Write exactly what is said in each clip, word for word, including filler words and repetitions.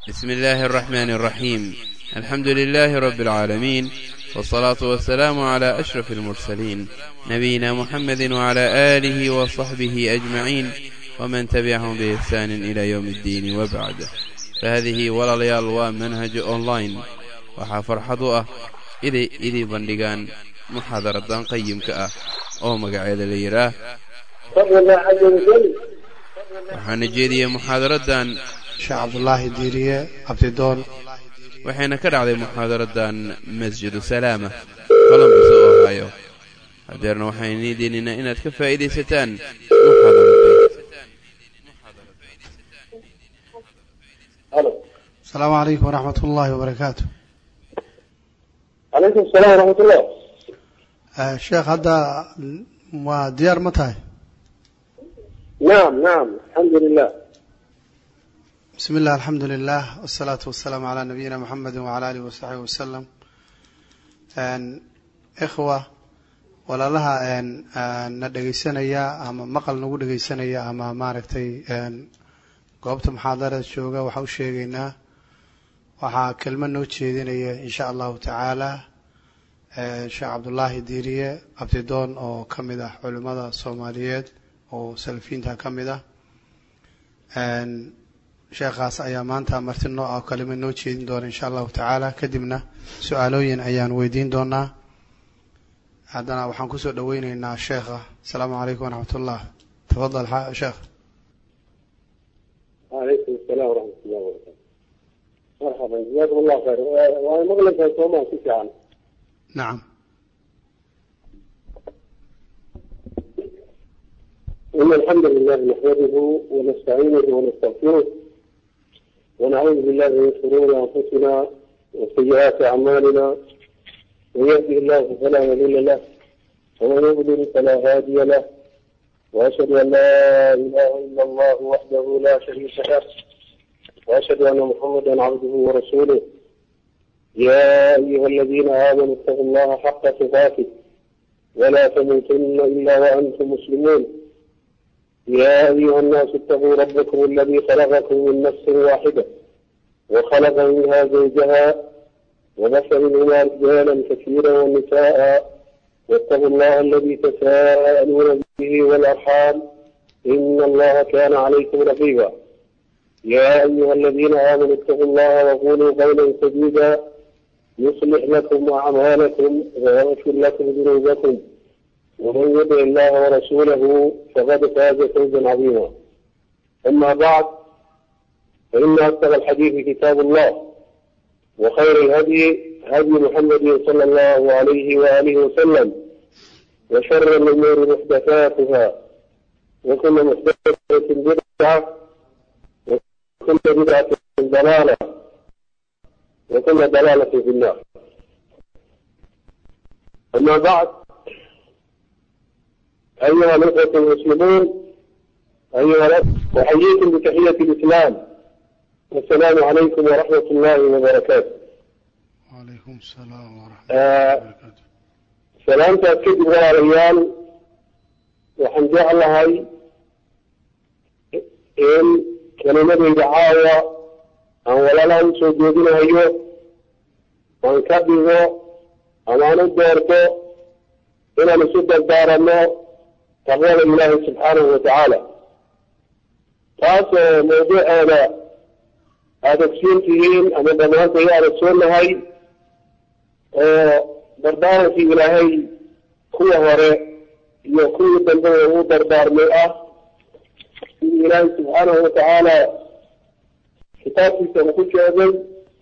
بسم الله الرحمن الرحيم. الحمد لله رب العالمين، والصلاة والسلام على أشرف المرسلين نبينا محمد وعلى آله وصحبه أجمعين ومن تبعهم بإحسان إلى يوم الدين، وبعد. فهذه ولليال ومنهج أونلاين waxaa farxad u ah iday idii bandhigaan muxaadaradan qayimka ah oo magaceeda la yiraah waxaana jeediyay muxaadaradan Sheekh Abdullahi Diiriye Abdidoon, waxayna ka dhacday muxaadaradan Masjidu Salaama Columbus Ohio. hadeerna waxaan idinina inaad ka faa'iideysataan muxaadaradan. Assalaamu alaykum wa rahmatullahi wa barakatuh. عليكم السلام ورحمة الله. آه شيخ هذا وديار متى؟ نعم نعم الحمد لله. بسم الله الحمد لله والصلاة والسلام على نبينا محمد وعلى آله وصحبه وسلم. أن إخوة ولا لها أن ندقيسنا يا أما مقل نقول دقيسنا يا أما معرفتي أن قابت محاضرة شوقة وحوشينا waxaa kelmad noo jeedinaya insha allahu tacaala sheekh Cabdullaahi Diiriye Abdidoon oo ka mid ah culimada Soomaaliyeed oo salafiinta ka mid ah. sheekhaas ayaa maanta marti noo ah kelmad noo jeedin doona insha allahu tacaala, kadibna su'aalooyin ayaan weydiin doonaa. haddana waxaan kusoo dhaweynaynaa sheekha. asalaamu calaykum waraxmatullah. tafadal sheekh. وعليكم السلام ورحمة الله وبركاته. مرحبا جزاكم الله خير. وأنا مغلق يا توما كيف يعني؟ نعم. إن الحمد لله نحمده ونستعينه ونستغفره ونعوذ بالله من شرور أنفسنا وسيئات أعمالنا، من يهده الله فلا مضل له ومن يضلل فلا هادي له، وأشهد أن لا إله إلا الله وحده لا شريك له، وأشهد أن محمدا عبده ورسوله. يا أيها الذين آمنوا اتقوا الله حق تقاته ولا تموتن إلا وأنتم مسلمون. يا أيها الناس اتقوا ربكم الذي خلقكم من نفس واحدة وخلق منها زوجها وبث منهما رجالا كثيرا ونساء، واتقوا الله الذي تساءلون به والأرحام إن الله كان عليكم رقيبا. يا أيها الذين آمنوا اتقوا الله وقولوا قولا سديدا يصلح لكم أعمالكم ويغفر لكم ذنوبكم، ومن يطع الله ورسوله فقد فاز فوزا عظيما. أما بعد، فإن أصدق الحديث كتاب الله، وخير الهدي هدي محمد صلى الله عليه وآله وسلم، وشر الأمور محدثاتها، وكل محدثة بدعة، وكل بدعة ضلالة، وكل ضلالة في النار. أما بعد، أيها الأخوة المسلمون، أيها الأخوة، أحييكم بتحية الإسلام، والسلام عليكم ورحمة الله وبركاته. وعليكم السلام ورحمة الله وبركاته. سلام تأكيد ولا ريال وحمد الله هاي إن كلمة دعاوى أن ولا لهم سجودين هيو وأن كبهو أن ندورتو إلى نسد الدار الله تقوى الله سبحانه وتعالى. تاس موضوع هذا هذا كسين فيهين أنا بنات هي على السنة هاي دردار في إلهي هو وراء يكون دردار دردار مئة في إله سبحانه وتعالى كتابي سنقول شيئا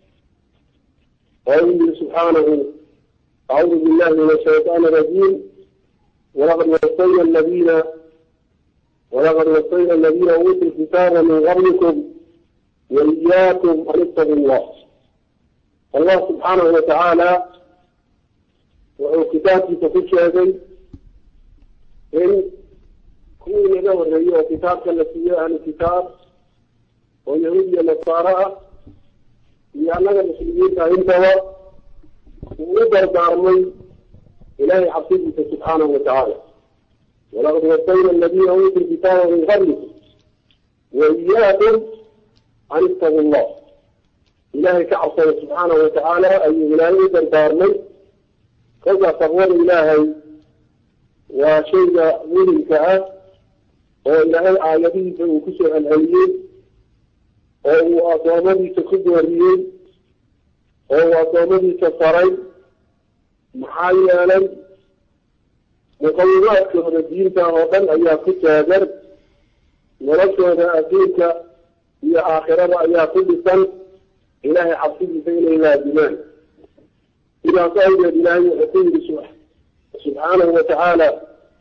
وإن سبحانه أعوذ بالله من الشيطان الرجيم ولقد وصينا الذين ولقد وصينا الذين أوتوا الكتاب من قبلكم وإياكم أن اتقوا الله. الله سبحانه وتعالى وهو كتاب تقول شيئا إن كل له الرئيس وكتاب التي عن الكتاب ويهودي النصارى لأننا المسلمين عندها ودر دارمي إلهي عبده سبحانه وتعالى. ولقد وصينا الذين أوتوا الكتاب من قبلكم وإياكم أن اتقوا الله. إلهي كعصر سبحانه وتعالى أي إلهي دردارني كذا تقوى إلهي وشيء ولي كأه وإلهي آياته وكسر العليين وأطوامدي تخذ الريين وأطوامدي تصرين محايالا مقومات من الدين تاغطا أيها كتابر ورسونا أدينك هي آخرة أيها كل سنة إلهي حفظه بين إلى دمان إذا قال إلهي وحفظه سبحانه وتعالى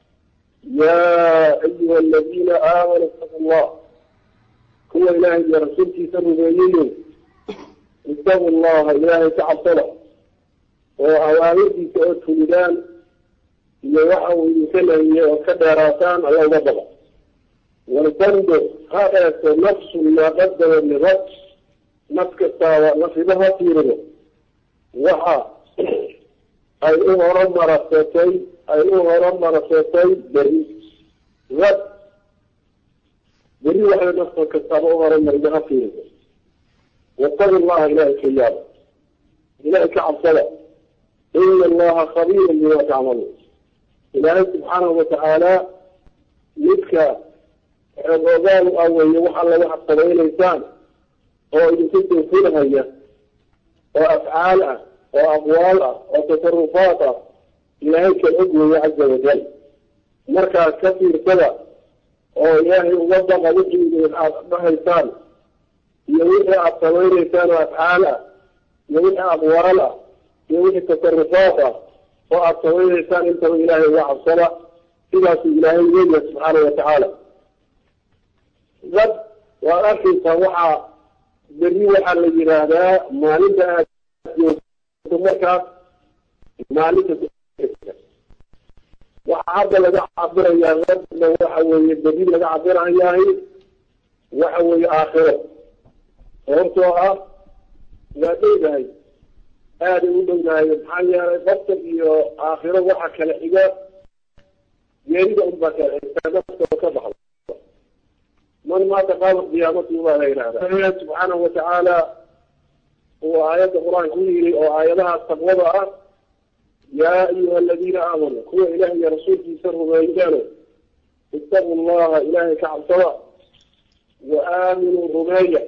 يا أيها الذين آمنوا اتقوا الله كل إلهي يا رسولك سربيين اتقوا الله إلهي تعصله وأوامره تأتوا لدان يوحوا يسلم وكدراتان على وضبه ولتنظر هذا نفس ما قدم للرد نفس الساوى نفسها تيرنا وحا أي أغرم مرساتي أي أغرم مرساتي بري رد بري وحي نفسك الساوى أغرم مرساتي تيرنا واتقوا الله إلهي كيابا إلهي كعبصلا إن الله خبير بما تعملون إلهي سبحانه وتعالى لك الرجال أول يوحى الله واحد طبيعي الإنسان هو يسيطر فيها هي وأفعالها وأقوالها وتصرفاتها إلهي كالأجل عز وجل مركز كثير كذا وإلهي وضع وجهه من الإنسان يوحى الطبيعي الإنسان وأفعالها يوحى أقوالها يوحى تصرفاتها وأطوي الإنسان أنت وإلهي وعب صلاة إذا في إلهي وإله سبحانه وتعالى ذب وأخي فوحى بالريوحة الذي هذا مالك ثمك مالك وعبد لدى عبر يا غد وحوي الدليل لدى عبر إياهي وحوي آخره ورمتوها لا تيجي هذه ودنا يبحث بطل آخره وحكى الحجاب يريد أن بكر استدفت وكبح من ما تقام قيامته وغير هذا فهي سبحانه وتعالى هو آيات القرآن كله وآياتها التقوضة يا أيها الذين آمنوا هو إلهي يا رسول في سر وإنجانه اتقوا الله إلهي كعب سواء وآمنوا الرمية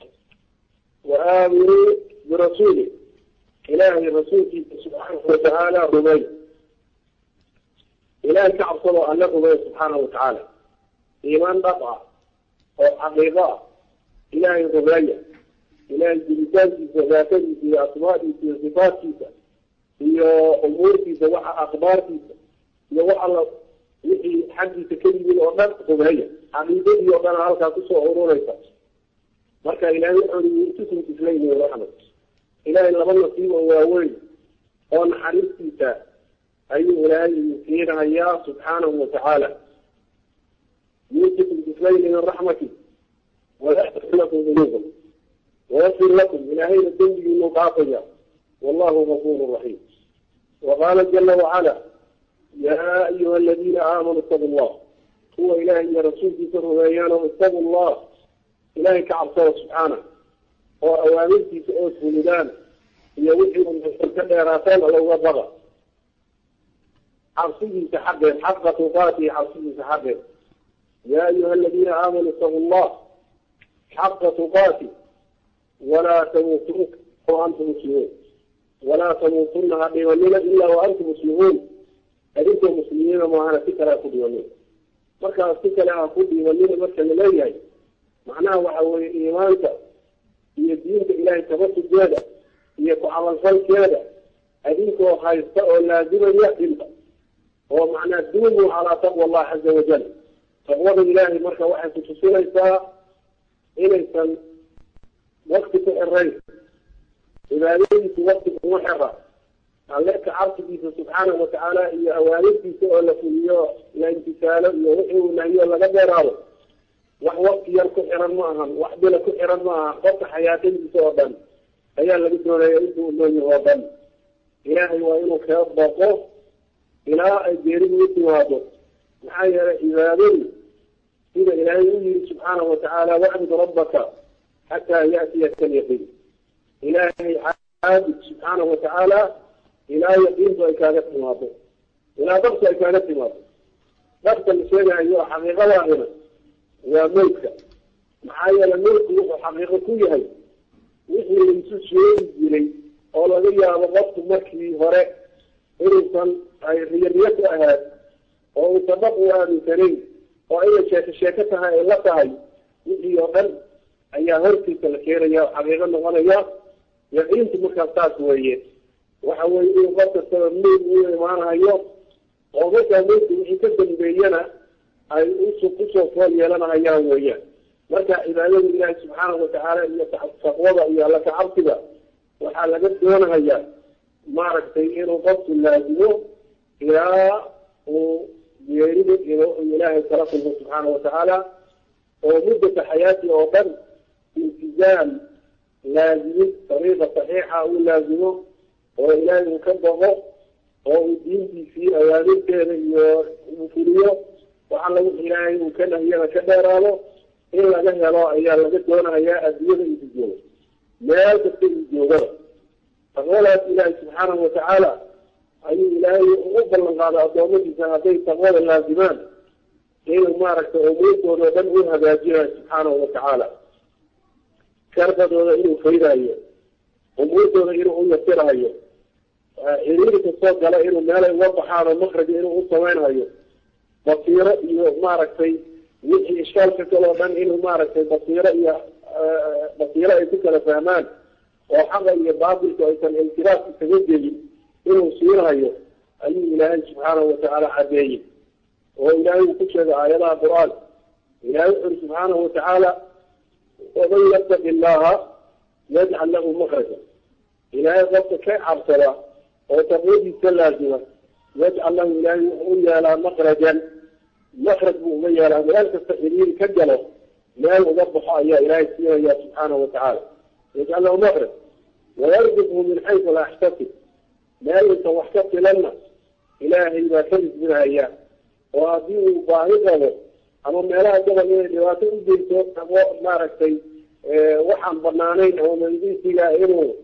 وآمنوا برسوله إلهي رسولك سبحانه وتعالى رمي إلهي كعب صلى الله رمي سبحانه وتعالى إيمان بطعة أو حقيقة إلهي رمي إلهي جلسان في ذاتي في أسماء في صفات في أمور في وحى أخبار في وحى وحي حد تكلم الأمر رمي حقيقة يوضان عالك كسو عروريسا مركا إلهي يحولي تسم تسليني ورحمة إلهي لما نصيب وواوين قال حريصتك أي إلهي يسيرها يا سبحانه وتعالى يوسف الإسلام من رحمته ويغفر لكم ذنوبكم ويغفر لكم إلهي الذنب المضاعفة والله غفور رحيم وقال جل وعلا يا أيها الذين آمنوا اتقوا الله هو إلهي يا رسول في سر ويانا اتقوا الله إلهي كعبصه سبحانه وأوامرتي سؤوس ولدان هي وحي من الكديراتان ولو وضغى عرصيه تحقق حق تقاتي عرصيه تحقق يا أيها الذين آمنوا اتقوا الله حق تقاتي ولا تموتون وأنتم مسلمون ولا تموتن هذه والليلة إلا وأنتم مسلمون أنتم مسلمين ما أنا فكرة أخذ والليلة مركز فكرة أخذ والليلة مركز لليهي معناه وحوى إيمانك هي دينك إلهي تبسط جادة هي تعالى الفلك جادة أدينك وخيستاء لازما يأتيك هو معنى الدين على تقوى الله عز وجل تقوى الإلهي مركة واحد تتصير إيساء إليسا وقت الرئيس إذا ليس وقت محرة عليك عرضك سبحانه وتعالى هي أواليك سؤال في الانتسال يوحي ونهي ولا قدر وحوقت يركض حرام معهم وحد لك حرام معهم قط حياتين بسوابا هي اللي بدنا يريدوا أنه يوابا إلهي وإنه خياط باقوه إلى الجيرين يتواضع محايا إذا لم إذا إلهي سبحانه وتعالى وعد ربك حتى يأتي اليقين إلهي عابد سبحانه وتعالى إلهي يقين وإكادة مواضع إلى ضغط إكادة مواضع ضغط الشيء أيها حقيقة واحدة وملكة معايا الملك هو حقيقة كلها وإحنا نمسو شيء إلي أولا غير ضغط مركي هراء إنسان أي رياضيات أهاد أو سبقوا من سنين وأي شيء شيكتها إلا تهي وإحنا يقل أي هرتي تلكيريا حقيقة نغنيا يقين تمكتات ويه وحاول يغطي التنميل ويمانها يوم وغطي الملك ويكدن بينا أي أسو قصو فالي لنا أيام ويه مركا إذا يجب الله سبحانه وتعالى أن يتقوض إياه لك عرقبا وحال قد دونها إياه معرك تيئين وضبط اللازمه إلى ويريد إلى إله تركه سبحانه وتعالى ومدة حياتي أوطن التزام لازم طريقة صحيحة ولازمه وإله مكبغه ودين في أيام كان مفيريه وعلى إلهي وكان هي كدراله إلا له لا أيام لقد دونها إياه أدوية الجوة ما تكتب الجوة فقالت إلهي سبحانه وتعالى أي إلهي أفضل من قال أطوامي سنتين تقول اللازمان إنه مارك أمورته ودنه هداجها سبحانه وتعالى كرفت إنه خيرها أمورته إنه يسرها إليه الصوت قال إنه مالا يوضح على المخرج إنه أصوينها بصيرة إنه مارك في وحي إشكال كتلوبان إنه مارك في بصيرة بصيرة يتكل فهمان وحقا يبابلك ويسان الانتراف التجدي إنه سيرها أي إلهي سبحانه وتعالى عديه وإلهي تشهد آيات القرآن إلهي سبحانه وتعالى ومن يتق الله يجعل له مخرجا إلهي ضبط كي عرسلا وتقويد الثلاثة يجعل له إلهي أولي على مخرجا مخرج مؤمية له لا تستحيلين كجله لا يضبح يا إلهي سيرها سبحانه وتعالى يجعل له مخرج ويرزقه من حيث لا يحتسب لا يتوحكت لنا إلهي ما كنت منها إياه وهذه باهظة أما ميلاها جبل من الواتي أجلته أبوء ماركتي وحن برنانين أو من ذي سيئة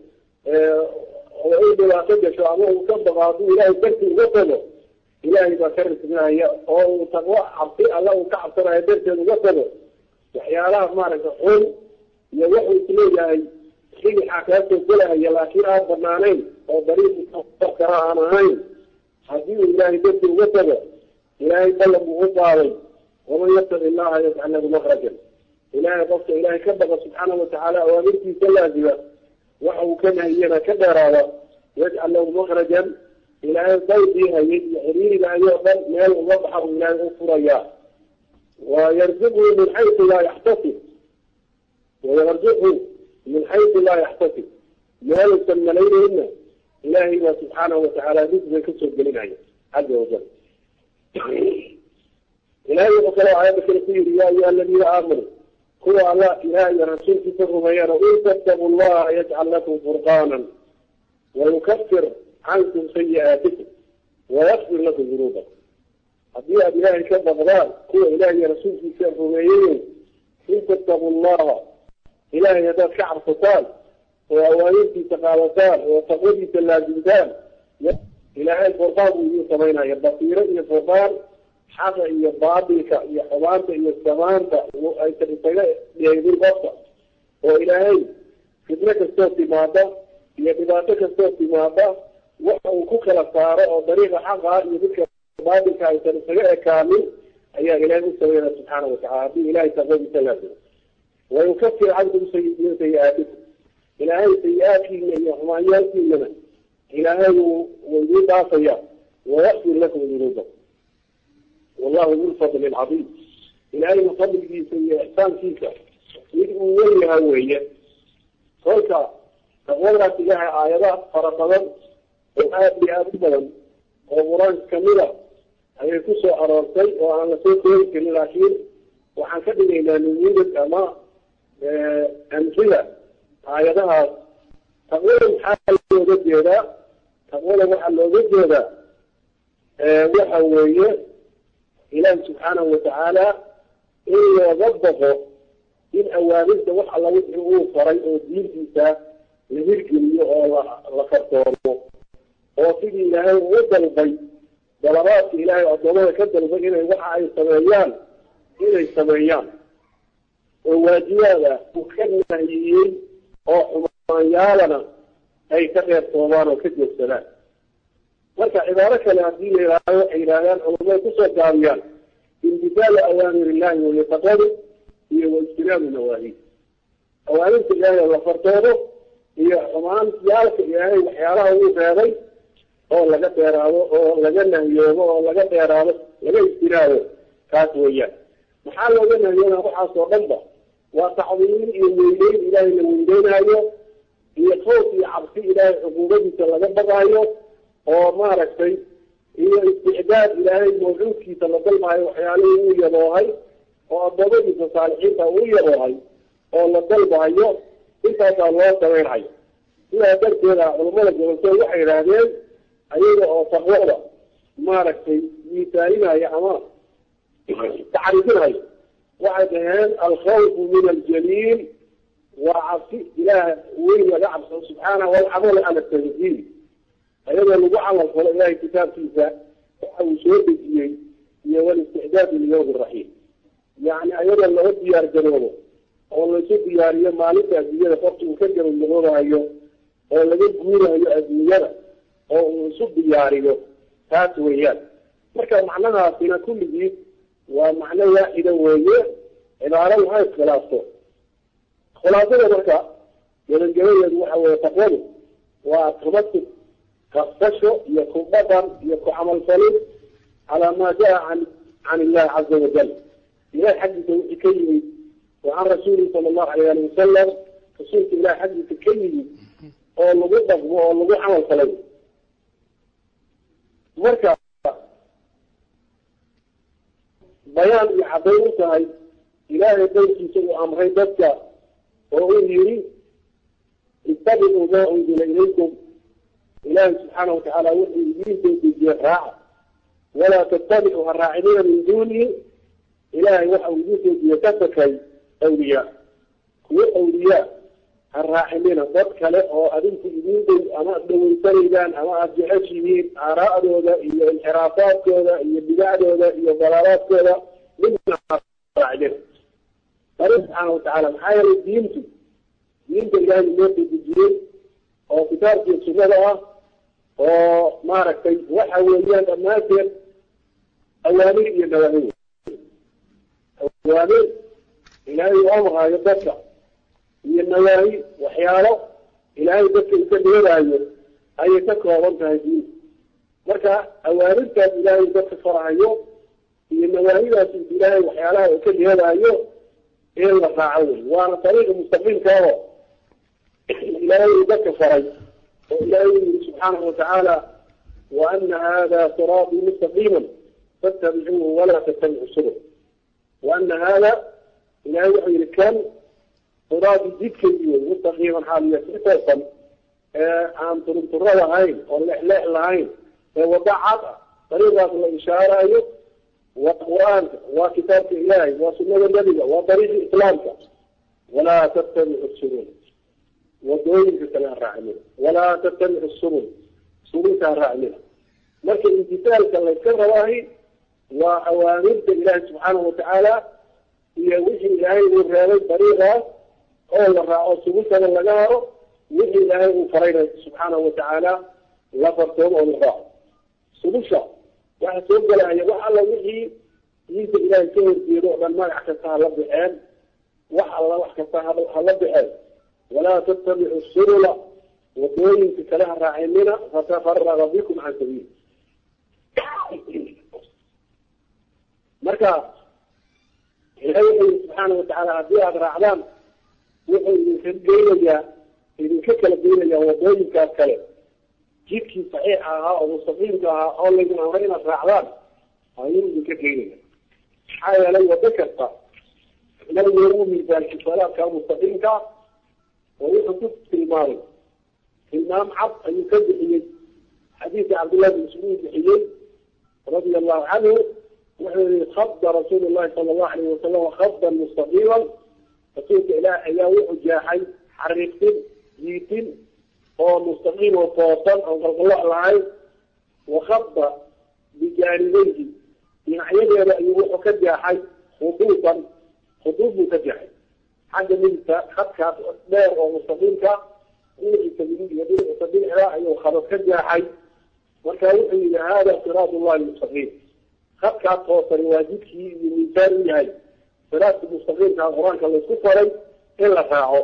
وإذا لا تجشوا أبوه كبض عضو إلهي كنت وطنه إلهي ما كنت منها إياه أو تقوى عبطي الله كعبتنا يدرسه وطنه وحيالها ماركة حول يوحي إليه حين حكاته كلها يلاكيها برنانين أو بريد مستقرها عنهين حديث إلهي كنت وطنه إلهي طلب وغطاوي ومن يتق الله يجعل له مخرجا إلهي ضبط إلهي كبر سبحانه وتعالى وامرتي كلازمة وحو كان هينا كدراوة يجعل له مخرجا إلهي ضيطيها يحريري لا يقبل مال وضحه إلهي أفرياه ويرزقه من حيث لا يحتسب ويرزقه من حيث لا يحتسب مال سمنين إلهي سبحانه وتعالى نسبة كسر بلنعيه عز وجل إلهي وقالوا آيات الكرسي يا أيها الذين آمنوا هو الله إلهي رسول كتبه بيانا إن تتقوا الله يجعل لكم فرقانا ويكفر عنكم سيئاتكم ويغفر لكم ذنوبكم أبيها بإلهي كتب غضان هو إلهي رسول كتبه بيانا إن تتقوا الله إلهي يدار شعر فطال وأوائلتي تقاوتان وتقولي تلازمتان إلهي الفرقان ويصمينا يبطيرا يفرقان حقا يبابلك يحوانك يستمانك أي تبطيلا يهدين بطا وإلهي فتنك الصوت ماذا يبطيك الصوت ماذا وحوكوك لفارة وطريقة حقا يبطيك بابلك أي تبطيلا كامل أي إلهي سوينا سبحانه وتعالى إلهي تقوم بثلاثة ويكفر عنكم سيئاتكم إلهي سيئاتي من يحماياتي لنا إلهي ويجيب عصيا ويغفر لكم ذنوبكم والله ذو الفضل العظيم إلهي مفضل في سيئ إحسان فيك يدعو وليها وهي قولك تقولها تجاه آيات فرقضا وآيات لأبدا وقرآن كاملة أن يكسوا أرارتي وأن نسوكي في الأخير وحن كدنا إلى نميد أما أمثلة آياتها تقول حال وجد هذا تقول محل وجد هذا وحوية إله سبحانه وتعالى إن يضبطه إن أوامرته وحل وجهه فريء الدين فيسا لهرجلي أو لفرطانه وفي إلهي ودل بي دلبات إلهي أطلوه كدل بي إلهي وحا يسميان إلهي يسميان وواجيانا وكنا هيين أو حمانيالنا أي كغير طوبان وكدل السلام marka cibaaro kale hadii la yiraahdo ilaahan oo ku soo gaabiyaan intidaal awaamir ilaahi wa yaqadu iyo wajtinaab nawahi awaamirta ilaahi la fartoodo iyo xumaan yaalka ilaahay waxyaalaha uu reebay oo laga dheeraado oo laga nahiyoobo oo laga dheeraado laga istiraado kaas weeyaan maxaa looga nahiyana waxa soo dhanba waa tacdiim iyo weyneyn ilaahay la weyneynayo iyo khawf iyo cabsi ilaahay xuquuqdiisa laga baqaayo oo maaragtay iyo isticdaad ilaahay mawduudkiisa la dalbayo waxyaalihii uu yaboohay oo addoomadiisa saalixiinta uu yaboohay oo la dalbayo intaasaa loo samaynayo sidaa darteeda culamada goboltooda waxay yidhaahdeen ayaga oo taqwada maaragtay miisaalinaya ama tacriifinayo waxay dhaheen alkhawfu min aljaliil waa cabsi ilaah weyn laga cabsado subxaanahu walcamal cala tanziil أيضا نبوع الله صلى الله عليه كتاب فيسا وشهد الجيل هو الاستعداد لليوم الرحيم يعني أيضا لو ديار جنوبه أو لو شد ديارية مالكة أزمية فرط مكجر النغورة أيضا أو لو جمهورة أيضا أزمية أو شد ديارية تاتويات مركا معناها فينا كل جيد ومعنى واحدة وهي عبارة هاي خلاصة خلاصة مركا يلن جميع يدوحة ويتقوله وتمثل كفتشو يكون بطن يكون عمل صليب على ما جاء عن عن الله عز وجل إلى حد تكيني وعن رسوله صلى الله عليه وسلم رسول الله حد تكيني أو لغضب أو لغضب عمل صليب مركز بيان يعبيرته إلهي بيتي سوء أمري بك وأقول يريد اتبعوا ما أنزل إليكم إله سبحانه وتعالى وحي يجيب بالجراء ولا تتبعوا الراعدين من دونه إله وحي يجيب يتفكي أولياء هو أولياء الراعدين ضدك له أدنك يجيب أما أدنوا السريدان أما أرجعش يجيب آراء دوذا إيا انحرافات دوذا إيا بدع دوذا إيا ضلالات دوذا من الراعدين فرب سبحانه وتعالى محايا لدينته دينته إله الموت بالجيب أو كتاب في السنة أو ماركتي وحواليان الناس أوامر ينوهي أوامر إلهي أمرها يبدأ ينوهي وحياله إلهي يبدأ يتبعي أي تكوى وانتهى دين مركا أوامر كان إلهي يبدأ فرعيه ينوهي لكن إلهي وحياله وكل هذا أيه إلا فاعول وأنا طريق مستقيم كهو إلهي يبدأ فرعيه وإلهي سبحانه وتعالى وأن هذا صراطي مستقيما فاتبعوه ولا تتبعوا السبل وأن هذا إلهي وحي الكلام صراطي ذكر مستقيما حاليا ستوصل عن طرق الرواهين والإحلاء العين ووضع طريقة الإشارة أيه والقرآن وكتاب إلهي وسنة النبي وطريق إسلامك ولا تتبعوا السبل ودوين كلام راعمين ولا تتبع السبل سبل راعمين لكن امتثال كما يذكر واهي وأوامر الله سبحانه وتعالى هي وجه إلهي والرياضي طريقة أو الرعاء سبل كما لقاه وجه إلهي وفرينا سبحانه وتعالى لفرتهم أو الرعاء سبل شاء واحد سبب لها وحالة وجه يجب إلهي كهر في رؤى من ما يحكسها لبعان وحالة وحكسها لبعان ولا تتبعوا السبل ودوين في كلام راعينا فتفرغ بكم عن سبيل مركا إلهي سبحانه وتعالى عبدالله الرعلام وحي يخدين يا إذن ككل بين يا ودوين كالكلام جيبكي صحيحها أو مستقيمها أو اللي من أمرين الرعلام هايين إذن ككلين حايا لي وذكرت لن يرومي ذلك الصلاة كمستقيمك ويحدث في الماضي الإمام عبد أن يكذب حديث عبد الله بن مسعود الحيي رضي الله عنه خض رسول الله صلى الله عليه وسلم خضا مستقيما فقلت إلى حياوي حجاحي حرقت جيتين أو مستقيم وفاصل أو قال الله العين وخط بجانبيه يعني يجب يروح كجا حي خطوطا خطوط متجهة حاجة من خط كأسباب أو مستقيم كا يسميه يدين يسميه راعي وخلاص كجا حي وكان إلى هذا صراط الله المستقيم خط كأسباب واجبه من مثال هاي صراط المستقيم كالقرآن كالله كفر إلا فاعه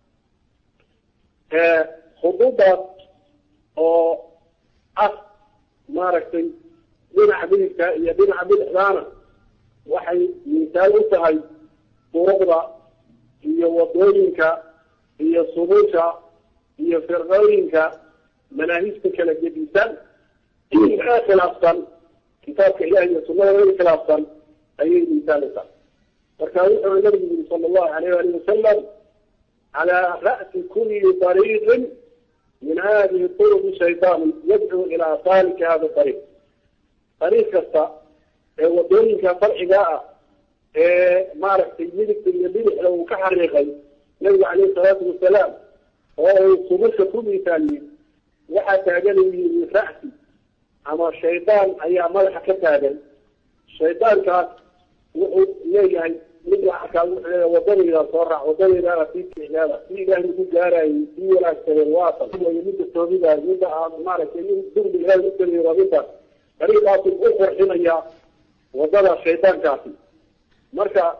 خطوطات أو أص ماركتين بين عبيد يا بين عبيد إحلانا وحي مثال أنتهي طرقة هي وضوينك هي صبوشة هي فرغوينك مناهجتك لجديسان هي آخر أفضل كتابك إلهي السنة وإلهي الأفضل أي مثال أفضل وكان النبي صلى الله عليه وسلم على رأس كل طريق من هذه الطرق الشيطان يدعو إلى سالك هذا الطريق طريق كستا ودونك فرعقاء مارك تجميلك بالنبي لو كحريقي النبي عليه الصلاة والسلام وهو صبوش كل مثالي وحتى قال من رأسي أما الشيطان أي ملحة كتادا الشيطان كان يجي نجي حكى وضني إلى صرع وضني إلى فيك إحلالة في إله نقول جاري في ولا أكثر الواصل هو يمد التوبيدة يمد مارك يمد درب إله يمد رابطة طريقة أخرى حمية وضل الشيطان كافي مركا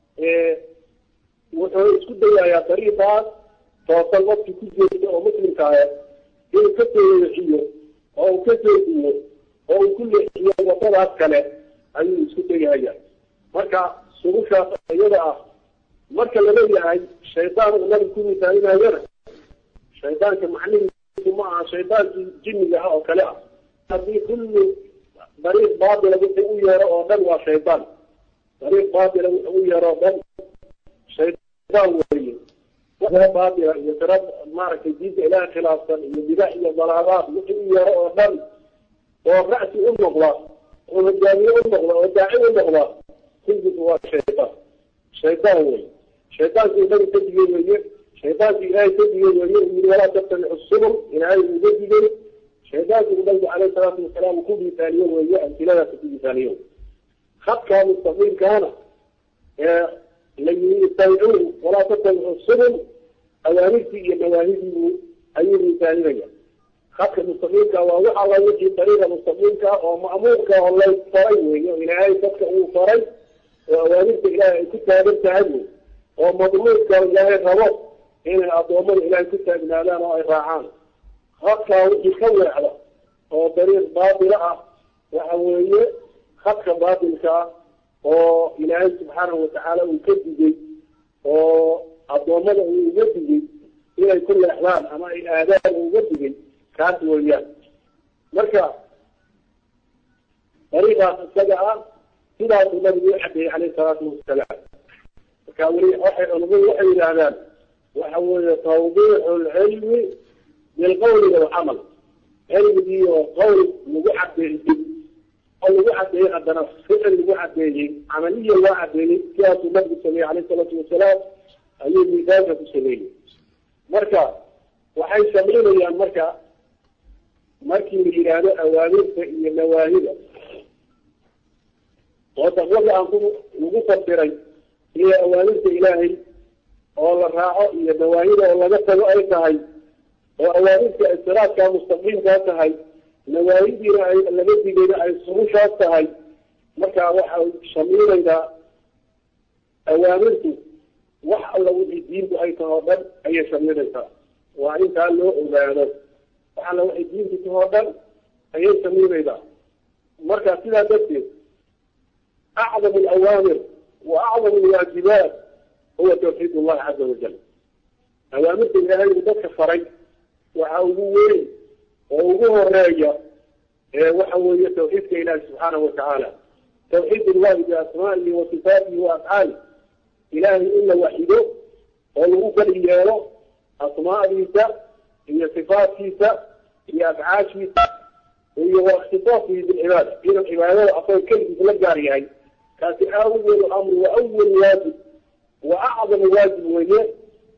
وسكد يا طريقة توصل وقت كل شيء أو مثل كاية إن كتير يحيو أو كتير أو كل شيء وصل أكله أي سكد يا مركا سوشة يدا مركا لما يعي الشيطان الذي يكون مثالنا يرى الشيطان كمحلين مع شيطان جن لها أو كلام هذه كل طريق باطل يقول يرى أودن وشيطان طريق باطل يقول يرى أودن شيطان ولي وهو باطل يترد مارك الجيد إلى خلافا يبدأ إلى ضلالات يقول يرى أودن والرأس أمغلا والجامع أمغلا والداعي أمغلا كل هو الشيطان الشيطان ولي الشيطان في ذلك تجي ولي الشيطان في آية تجي ولي من ولا تتبع السبل إلى آية مجدد الشيطان يقول عليه الصلاة والسلام كل ثانيون ويا أمثلة كل ثانيون خط كان مستقيم كان لن يتبعوه ولا تتبعوا السبل أوامرتي مواهبه أي ثانية خط مستقيم كان ووحى الله يجي طريقة مستقيم كان ومأمور كان والله يتفريه إلى آية تبقى فري وأوامرتي إلى كنت أمرت عنه ومضمور كان إلى غلط إن الأضوامر إلى كنت أبن آلام وإراعان خطك يخوي على هو طريق باطلة وحوية خطك باطلة وإلهي سبحانه وتعالى وكذبه وأضوامره وكذبه إلى كل أحلام أما إلى آداب وكذبه كانت وياه مركا طريقة السجعة كلا النبي يحكي عليه الصلاة والسلام كاولي وحي النبي وحي الإعلام وحوي توضيح العلم بالقول والعمل علم دي قول مجحد به أو مجحد به عندنا فعل مجحد به عملية واحد به كانت النبي صلى الله عليه وسلم أي ميزانة في السبيل مركا وحي سمعين يا مركا مركي من إرادة أوامر في المواهب وتقول أنكم مقصرين هي أوامر إلهي والله راعوا هي مواهب والله نفسه أي تهي وأوامرك الصراط كان مستقيم ذاتها نواهيدنا التي بين الصروش ذاتها مركا وحا شميل إذا أوامرك وحا الله وجه الدين بأي تهضر أي شميل إذا وعين كان له أبانا وحا الله وجه الدين بتهضر أي شميل إذا مركا سلا تبدي أعظم الأوامر وأعظم الواجبات هو توحيد الله عز وجل أوامرك الإلهي بدك فريق وحاولوا ووجوه الراجع وحاولوا توحيد إله سبحانه وتعالى توحيد الله بأسمائه وصفاته وأفعاله إله إلا وحده والوقوف الإياه أسماء ليسا هي صفات ليسا هي أفعال ليسا هي اختصاصه بالعبادة إلى العبادة أقول كلمة لجاري هاي كانت أول الأمر وأول واجب وأعظم واجب وهي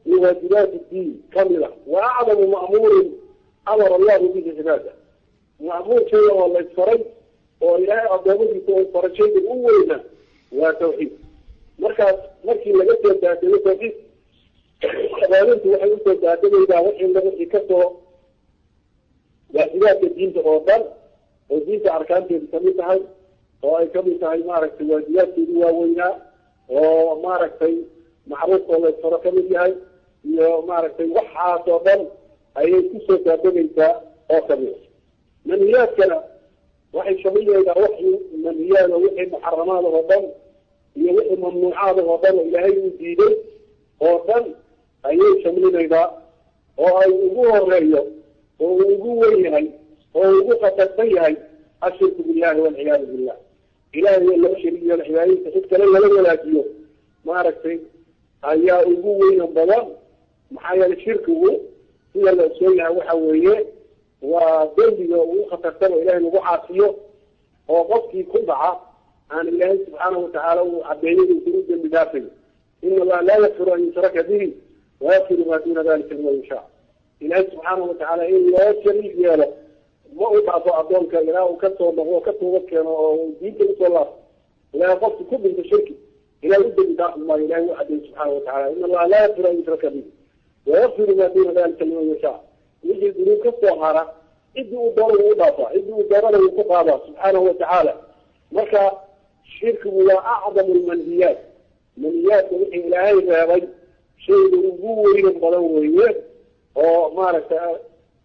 لواجبات الدين كاملة، وأعظم مأمور أمر الله به عباده. مأمور شيء والله يتفرج وإلهي أضابط يتفرج شيء الأولنا وتوحيد. مركز مركز لقيت التأثير التوحيد قبلت وحيد التأثير إذا وحي لقيت يكسر واجبات الدين تقوبل والدين أركان تسميتها وأي كميتها مارك واجبات الدين ومارك معروف والله يتفرج كميتها ومارك وحى تقوبل أي كسر تأثير أو كبير. منهيات كلا وحي شمية إذا وحي منهيات وحي محرمات الوطن هي وحي ممنوعات الوطن إلى هاي الجديدة وطن أي شمية إذا وأي أبوه الرئية وأبوه هاي وأبوه قتلتي الشرك بالله والعياذ بالله. إلهي الله شريك والعياذ تحدث كلا لن يلاكيه ما ركتين أي أبوه ينبضا محايا الشرك هو هي الأسوية وحوية وذنبه وخطرته إلهي وعاصيه وقفكي كبعة عن الله سبحانه وتعالى وعبينه وسنود بداخل. إن الله لا يغفر أن يشرك به ويغفر ما دون ذلك لمن يشاء. إلهي سبحانه وتعالى إن لا شريك له ما أضعف أضلك إله وكتب الله وكتب وكنا ودينك إن الله إلهي قفت كل من الشرك إلهي ود بداخل الله إلهي وحده سبحانه وتعالى. إن الله لا يغفر أن يشرك به ويغفر ما دون ذلك لمن يشاء. يجي الذنوب كالصغارة إدوا داره وضافة إدوا داره وقضى سبحانه وتعالى. مركا الشرك هو أعظم المنهيات منهيات وحي إلهي فهذا شيء أبوه بضوره ومارك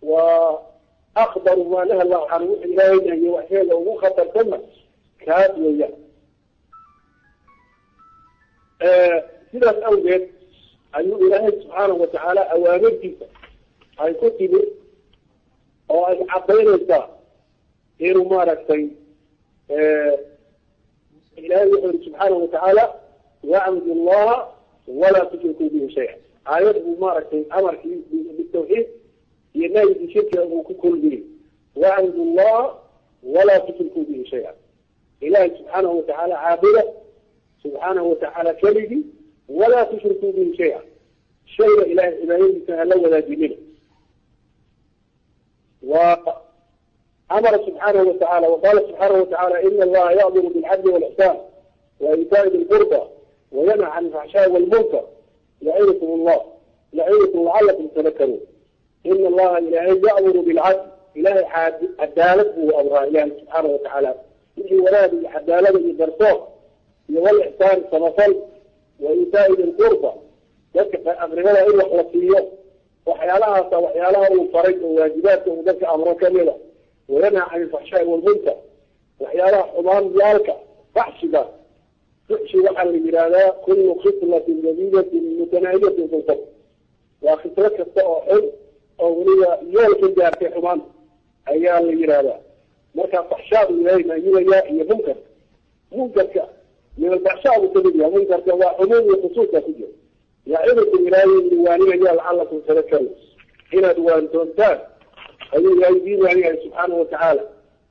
وأخبر ما نهى الله عنه وحي إلهي أن يوحيه ومخطر ثم كاد وياه. سيدة الأوجد أن إلهي سبحانه وتعالى أوامر كيسا أي كتب أو أي عبين الزا غير ماركتين إلهي سبحانه وتعالى واعبدوا الله ولا تشركوا به شيئا. آيات ماركتين أمر بالتوحيد ينادي بشركه وكل به واعبدوا الله ولا تشركوا به شيئا. إلهي سبحانه وتعالى عابده سبحانه وتعالى كلمه ولا تشركوا به شيئا. شيء إلهي إلهي سهلا ولا جميلا. وأمر سبحانه وتعالى وقال سبحانه وتعالى إن الله يأمر بالعدل والإحسان وإيتاء ذي القربى وينهى عن الفحشاء والمنكر يعظكم الله يعظكم لعلكم تذكرون. إن الله إلهي يأمر بالعدل إلهي عدالة وأمرها إلهي سبحانه وتعالى يجي ولا بالعدالة يدرسوه والإحسان كمثل وإيتاء ذي القربى ذلك أمرنا إلا خلصية وحيالها وحيالها وفرج وواجبات وذلك أمر كاملة وينهى عن الفحشاء والمنكر وحيالها حضان ذلك فحش ذا فحش وحل لجلالا كل خصلة جديدة متناهية في الصف وخصلة الصحيح أو غنية يالك الجار في حضان أيال لجلالا مركا فحشاء إليه يا منكر منكر من الفحشاء والتبدية منكر كواحمون وخصوصة فيه يعظكم إلهي ديوانية لعلكم تذكرون. هنا دوان تونتان أي يدين عليه سبحانه وتعالى.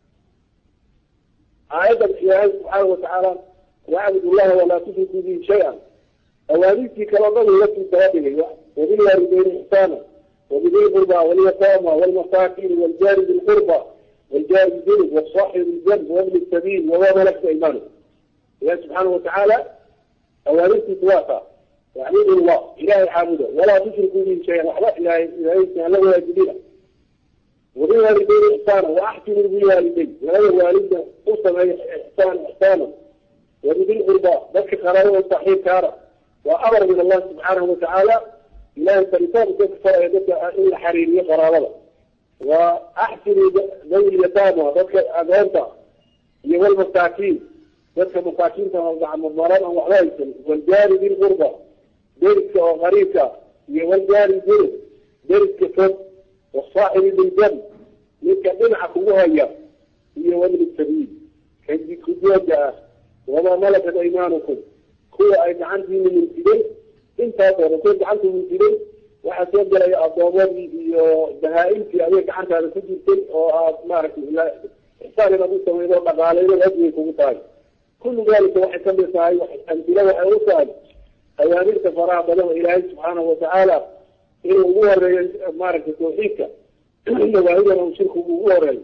أيضا إلهي سبحانه وتعالى واعبدوا الله ولا تشركوا به شيئا. أوامرتي كرامه التي تابعه وبالوالدين إحسانا وبذي القربى واليتامى والمساكين والجار ذي القربى والجار الجنب والصاحب بالجنب وابن السبيل وما ملكت أيمانه. إلهي سبحانه وتعالى أوامرتي توافى يعبد الله إلهي عابده ولا تشركوا به شيئا وحلا إلهي إلهي سهلا ولا جديلا. وبالوالدين إحسانا وأحسنوا بالوالدين وغير الوالدين أصلا إحسان إحسانا وبذي القربى ذكر قراره والصحيح كاره وأمر من الله سبحانه وتعالى إلهي فريسان تكفر يدك إلا حريرية قراره وأحسنوا ذوي اليتامى ذكر أذانتا يوال مساكين ذكر مساكين تنوضع مضمران وحلايسا والجار ذي القربى درك وغريكا يوالجار الجرد درك فد والصاحب بالجنب لك منعك وهي هي وابن السبيل كان كجوجة وما ملكت أيمانكم هو أين عندي من الجبل انت كنت عندي من الجبل وحسب لي أضوابي بهائم في أويك عنك هذا كل شيء ومارك لا إحسان أبو سوي ذا مقالة الأجوبة كمتاج كل ذلك واحد كم يساعي واحد أنت لا واحد وساعي أوامرك فراغ بلغ إلهي سبحانه وتعالى إنه هو مارك التوحيد نواهينا وشركه هو رأي.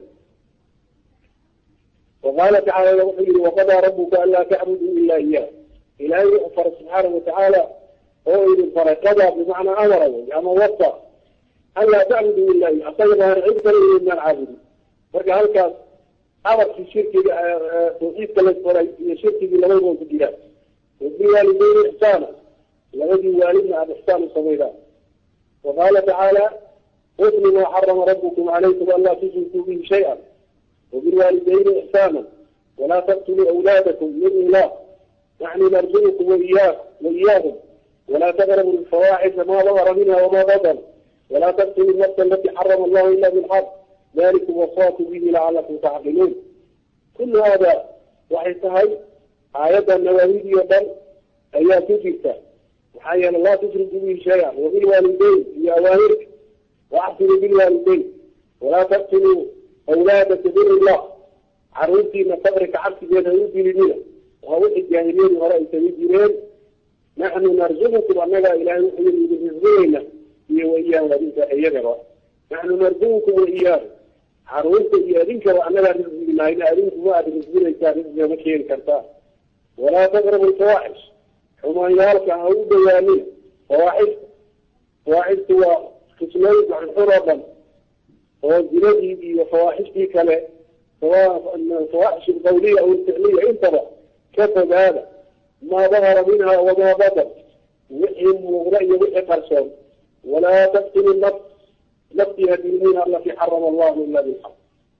وقال تعالى وقضى ربك ألا تعبدوا إلا إياه. إلهي أفر سبحانه وتعالى هو إذن فرقضى بمعنى أمره أما وطى ألا تعبدوا إلا إياه أطيبها العبد من العابد. فرق هلك أمر في الشرك توحيد كالسفري الشرك بلغير وانتجاه وبالوالدين إحسانا لغدي والدنا الإحسان الصغيرات. وقال تعالى اتل ما حرم ربكم عليكم ألا تشركوا به شيئا وبالوالدين إحسانا ولا تقتلوا أولادكم من إملاق نحن نرجوكم وإياكم وإياهم ولا تقربوا الفواحش ما ظهر منها وما بطن ولا تقتلوا النفس التي حرم الله إلا بالحق ذلك وصاكم به لعلكم تعقلون. كل هذا وحيثهي آيات النواهيد يبن أيها تجرته وحيا الله تشرك به شيئا وبالوالدين يا أوامرك وأحسنوا بالوالدين ولا تقتلوا أولادك بر الله عروتي ما تغرق عبد يدهود لدينا وهو الجاهلين وراء سبيل نحن نرجوكم أننا إلهي وحيد بالنسبة وإياه وديك أيها نحن نرجوكم وإياه عروتي يدينك وأننا نرجوكم إلى أدينكم وأدينكم إلى كارثة مكين كرتا ولا تقربوا الفواحش وما يالك عود يامين فواحش فواحش هو قسمين عن حرابا والجنادي وفواحشتي كلا سواء الفواحش القولية أو الفعلية انتبه كتب هذا ما ظهر منها وما بطن وحي مغرئي وحي قرصان ولا تقتل النفس نفسها بالمين التي حرم الله إلا بالحق.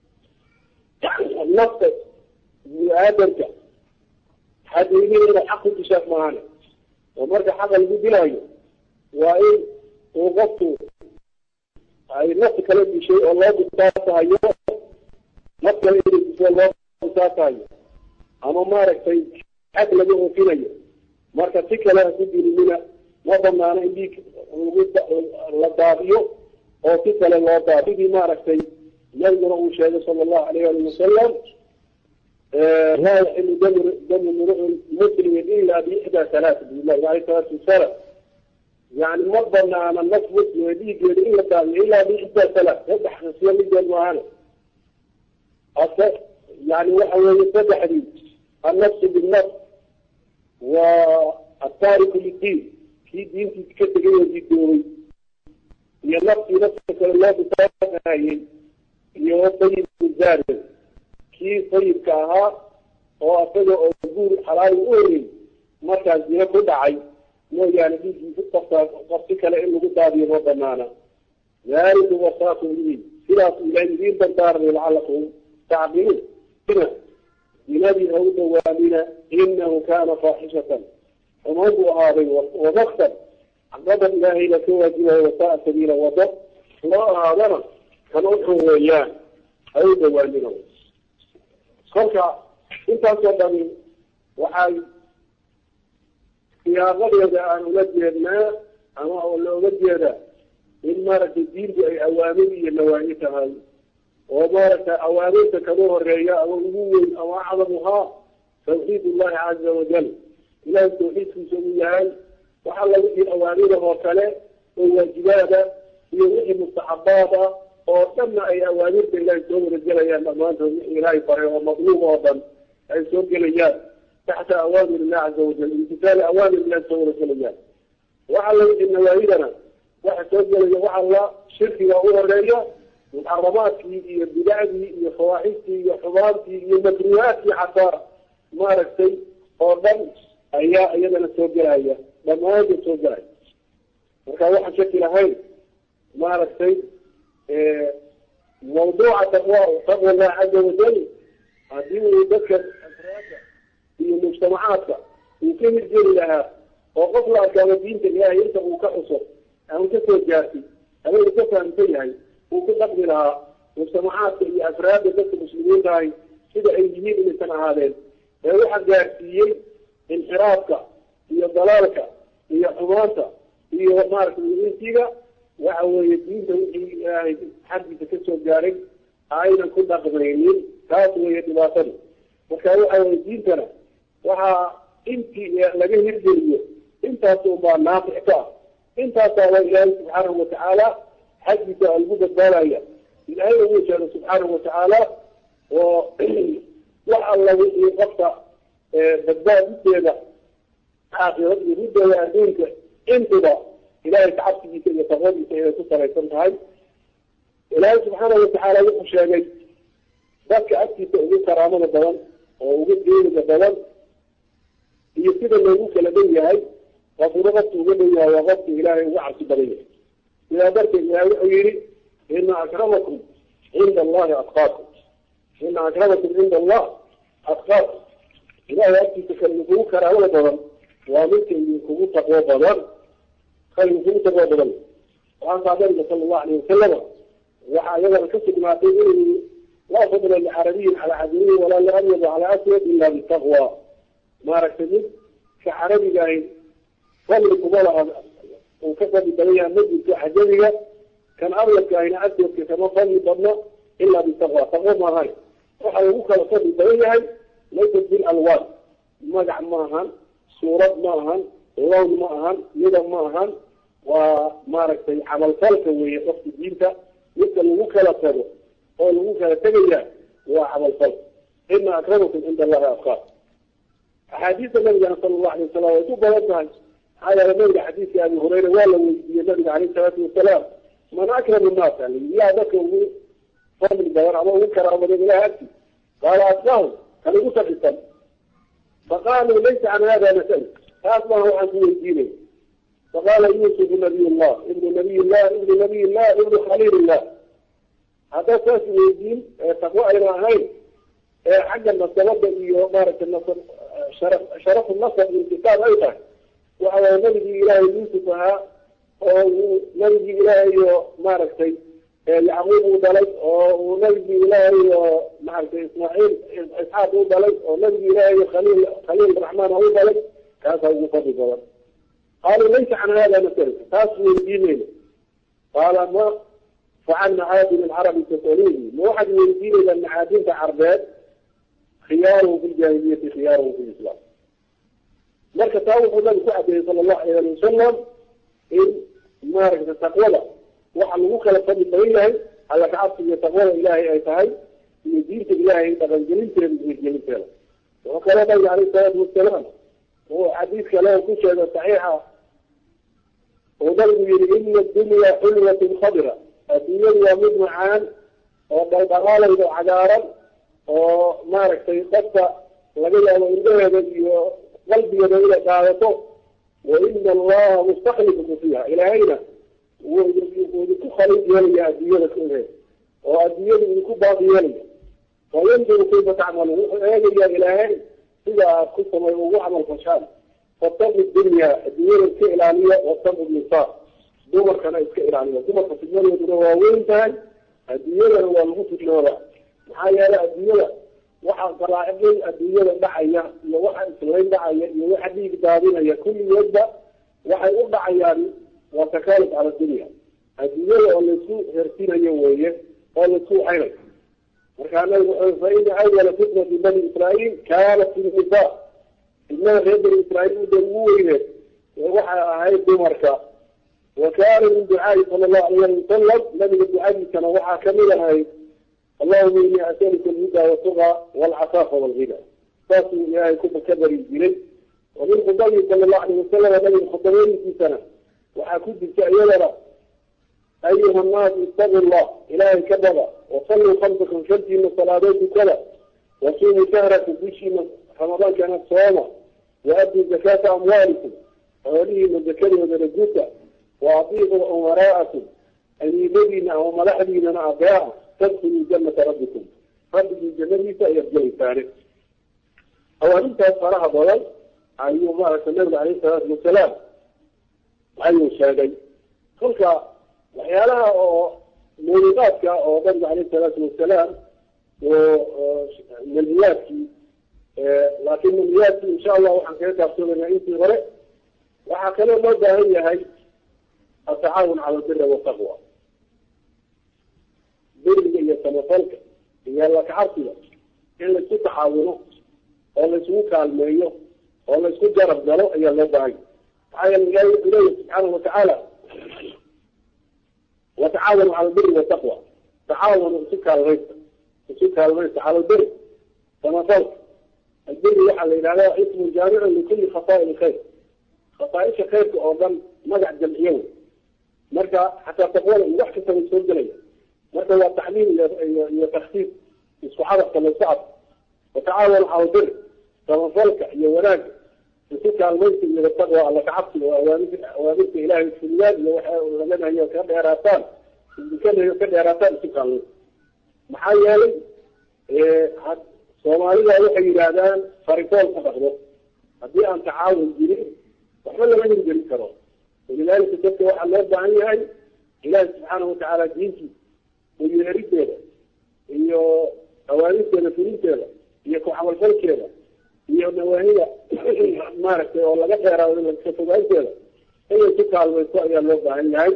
النفس بآدمك حتى يمين إلى الحق بشاف معنا ومرجع حق البدلاية وإن وقفتوا أي نفس كلام بشيء الله بتاعتها يوم نفس كلام بشيء الله بتاعتها يوم أما مارك في أكل جوه فينا مارك تكلا لا تدي لنا وضمنا أنا إليك للدابيو أو تكلا للدابيو في مارك في ينظر شهد صلى الله عليه وسلم لا يحل دم دم المسلم إلا بإحدى ثلاث بالله عليه الصلاة والسلام يعني مضبنا على النص مسلم يديك إلا إلا بإحدى ثلاث هذا حساسية من جنوهانا يعني وحوى يتبع حديث النفس بالنفس والتارك للدين في دين تتكتب إلى الدين هي نفسي نفسك الله بتاعتها هي هي طيب الزارب كي طيب كاها وأفضل أقول حلال أوري مركز يكون دعي مو يعني بيجي في التصرف قصدك لأنه قد هذه ربنا ذلك وصاكم لي خلاف إليه بنتار لعلكم تعبين هنا لنبي هود وامنا إنه كان فاحشة وموضوع هذا وضغطا غضب الله لك وجهه وساء سبيلا وضغط الله هذا كان أدعو وإياه هود وامنا خلق انت صدمي وحاي يا غريب أن أولجنا أما أولجنا إن مارك الدين بأي أوامري نواهيتها ومارك أوامرك كنوه الرياء والأمور أو أعظمها توحيد الله عز وجل إلى التوحيد في سبيلها وحل وحي أوامره وكله وواجبات هي وحي مستحبات وتم أي أوامر بالله سبحانه وتعالى أمانته إلهي فريق ومطلوب أيضا أي سبيل تحت أوامر الله عز وجل امتثال أوامر الله سبحانه وتعالى وحل وحي النواهينا وحسوجل وحل شرك وأمر الرياء محرمات في بدعتي وفواحشتي وحضارتي ومكروهاتي حتى ما ركتي وضم أيها أيضا السوجل هيا لما هذا السوجل وكان واحد شكل هاي ما ركتي إيه موضوع تقوى تقوى الله عز وجل هذه يذكر أفرادها في مجتمعاتها وكيف يجري لها وقفلها كان دين الله يلتقوا كأسر أو كسر جاتي أو كسر فيها وكل قبلها مجتمعات أفراد بس المسلمين هاي كده أي جديد من السنة هذين واحد جارسيين انحرافك هي ضلالك هي حماسة هي مارك الإنتيجا وهو يدين توحي حد يتكسر جارك عينا كل قبلين كاتوا يتواصلوا وكانوا أول دين ترى وها أنت لقيه يرجع intaasoo baa naafic ka ah intaasaa waa ilaahay subxaanahu watacaala xaggiisa lagu badbaadaya ilaahay ugu sheego subxaanahu watacaala oo wax alla wixii qofka badbaadisteeda aakhirad iyo midooda adduunka intuba ilaahay kacabsigiisa iyo taqwadiisa inay ku salaysan tahay ilaahay subxaanahu watacaala wuxuu sheegay dadka agtiisa ugu karaamada badan oo ugu deeniga badan iyo sida loogu kala dhow yahay qofuna qofka uga dhow yahay waa qofka ilaahay uga cabsi badan yahay sidaa darteed ilaahay wuxuu yidhi ina akramakum cinda allahi atqaakum ina akramakum cinda allah atqaakum ilaahay agtiisa kale idinkugu karaamada badan waa midka idinkugu taqwo badan kale idinkugu taqwo badan waxaasaa nabiga sala allahu alayh wasalama waxaa iyadana ka sugnaatay inuu laa fadla licarabiyin calaa cajamiyin walaa liabyad calaa aswad ila bitaqwa maaragtay mid ka carabiga ahi fadli kuma laha uu ka fadli badan yahay ma jirto cajamiga kan abyadka ahina aswadka kama fadli badno ilaa bitaqwa taqwo maahan waxa lagu kala fadli badan yahay laysa bilalwaan magac ma ahan suurad ma ahan lown ma ahan midab ma ahan waa maaragtay camalfalka weeye qofka diinta midka lagu kala tago oo lagu kala tegaya waa camalfal ina akramakum cinda allahi atqaakum axaadiista nabigana sala allahu alay wasalam way ku badan tahay maxaa yeele nabiga xadiiska abi hureyra waa la weydiiyey nabiga caleyhi salaatu wasalaam man akrama nnaasa yaa dadka ugu fadli badan ama ugu karaama badan ilahi agti qaala atqaahum kan ugu taqisan faqaaluu laysa can hada nasal taas maaha waxaan ku weydiinay faqaala yuusufu nabiy llah ibnu nabiy llah ibnu nabiy llah ibnu khaliil illah haddaa saas weydiin taqwo ayna ahayn ee xagga nasabada iyo maaragtay nasab sharaf sharafu nasab intisaab ay tahay waxa waye nabigii ilaahay yuusuf ahaa oo uu nabigii ilaahay iyo maaragtay yacquub uu dhalay oo uu nabigii ilaahay iyo maaragtay ismaaciil isxaaq u dhalay oo nabigii ilaahay iyo khaliil khaliil raxmaan u dhalay kaasaa ugu fadli badan qaaluu laysa can hada nasal taas weydiinayna qaala ma facan macaadin alcarabi tasaluuni ma waxaad weydiinaysaa macaadinta carbeed khiyaaruhu fi ljaahiliyati khiyaaruhu fi lislaam marka taa wuxuu nabi ku cadeeyey sala allahu alayh ali wasalam in maaragta taqwada waxa lagu kala fadli badan yahay alla kacabsi iyo taqwada ilaahay ay tahay iyo diinta ilaahay dhaqangelinteeda iyo hirgelinteeda wuxuu kaloo nabiga caleyhi salaatu wasalaam uu xadiis kale ku sheegay saxiixa uu nabigu yihi ina dunya xulwatun khadira adduunyadu waa mid macaan oo dhaldhalaalayda oo cagaaran oo maaragtay qofka laga yaabo indhaheeda iyo qalbigeeda inay qaadato wa ina allaha mustaklifukum fiiha ilaahayna wuu idinku khalid yeelaya adduunyada kuhe oo adduunyada idinku baaqi yeelaya fayanduru kayfa tacmalu wuxuu eegayaa ilaahay sida aad ku samay ugu camal fashaan fattaqu dunya adduunyada iska ilaaliya wattaqu nisaa dumarkana iska ilaaliya dumarka fidnadooduna waa weyn tahay adduunyadana waa lagu fidnooda maxaa yeelay adduunyada waxa qalaacidin adduunyada dhacaya iyo waxa islayn dhacaya iyo waxa dhiig daadinaya kulligeedba waxay u dhacayaan waa takaaluf cala dunya adduunyada oo laisku hersinayo weeye oo laisku haynayo markaa nabigu wuxuu fa ina awala fitnati bani israa'iil kaanat fi nisaa fitnada reer bani israa'iil uda ugu weyneed waxay ahayd dumarka wa kaana min ducaai sala allahu alayh ali wasalam nabiga ducadiisana waxaa kamid ahayd allahuma ini asaluka alhuda watuqa walcafaafa walghina saasuu ilaahay ka bari jiray wa min khudbahi sala allahu alayh wasalam nabiga khudbooyinkiisana waxaa ku jirta iyadana ayuha annaas istaqu llah ilaahay ka bada wasalluu khamsakum shantiina salaadood dukada wasuumuu shahrakum bishiina ramadaankana sooma waaduu zakaata amwaalikum xoolihiina zakadoodana guta waatiicuu umaraa'akum amiiradiina ama madaxdiinana adeeca tadkuluu janata rabbikum rabbigii jannadiisa ayaad gelaysaane awaarintaas faraha badan ayuu maaragtay nabiga caleyhi salaatu wasalaam ayuu sheegay kolka waxyaalaha oo muuridaadka oo nabiga caleyhi salaatu wasalaam oo manhiyaadkii laakiin manhiyaadkii insha allah waxaan kaga gaabsoonaynaa intii hore waxaa kaloo loo baahan yahay atacaawun cala albiri wataqwa beriga iyo samafalka iyo alla kacabsiga in laisku taxaawuno oo laisku kaalmeeyo oo laisku garab galo ayaa loo baahan عين إليه إليه سبحانه وتعالى وتعاونوا على البر والتقوى تعاونوا سكة الغيث سكة الغيث على البر كما قلت البر يحل إلى اسم جامع لكل خصائص الخير خصائص الخير أوضا مدع الجمعيون مركا حتى تقول وحكة من سجلية مركا هو التعليم يتخصيص الصحابة كما صعب وتعاونوا على البر كما قلت يوراج سكة الغيث من التقوى على تعبد وأوامر إلهي السليان ولنا هي كان إراتان كان هي كان إراتان سكة الغيث محايا Soomaalida waxay yiraahdaan fariqool ka dhaqdo hadii aan tacaawun jirin waxba lama heli karo ilaahay dadka waxa loo baahan yahay ilaahay subhanahu wa ta'ala diinti iyo herideeda iyo awaamirteeda fulinteeda iyo ku camal falkeeda iyo nawaahida maaragtay oo laga dheeraado laga fogaanteeda inay ku kaalmayso ayaa loo baahan yahay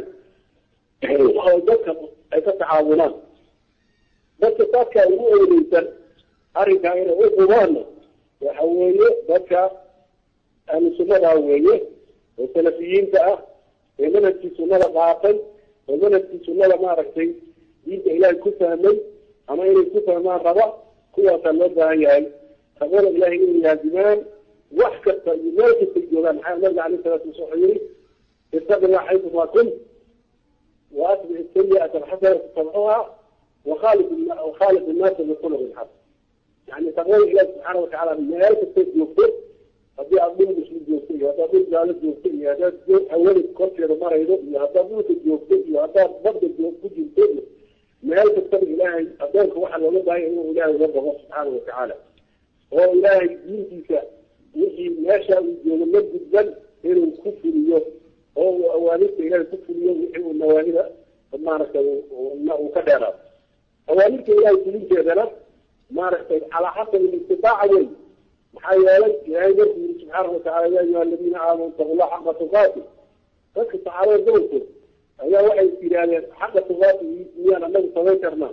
oo dadka ay ka tacaawunaan dadka dadka ugu eedeysan arrinka inay u qubaano waxa weeye dadka aan sunnada weeye oo salafiyiinta ah ee manhajkii sunnada qaatay oo manhajkii sunnada maaragtay diinta ilaahay ku fahmay ama inay ku fahmaan raba kuwaasaa loo baahan yahay taqwada ilaahay inay laazimaan wax kasta iyo meel kasta joogaan maxaa nabiga caleyhi salaatu wasalaam wuxuu yidhi istaqbilaa xaysumaa kunt wa atbic السيئة الحسنة تمحوها وخالق وخالق الناس بخلق حسن يعني تقول إلى سبحانه وتعالى مال كتير يوفر هذه أظن مش يوفر هذا أظن جالس يوفر هذا أول كرسي رمار يروح هذا أظن يوفر هذا برضه يوفر يوفر مال كتير إلهي أظن هو حل ولا ضايع إنه إلهي رب الله سبحانه وتعالى هو إلهي ينتج يجي يشاء يجي جدا إنه كفر اليوم هو أوانيس إلهي كفر اليوم يحب النوانيس ما نسوا وكذا أوانيس إلهي كلين كذا مارستي على حسب الاستطاعة وين محايلة إلهي نفسه سبحانه وتعالى يا أيها الذين آمنوا اتقوا الله حق تقاته فك التعالى دولته هي وحي استلالة حق تقاته ميانا النبي صليترنا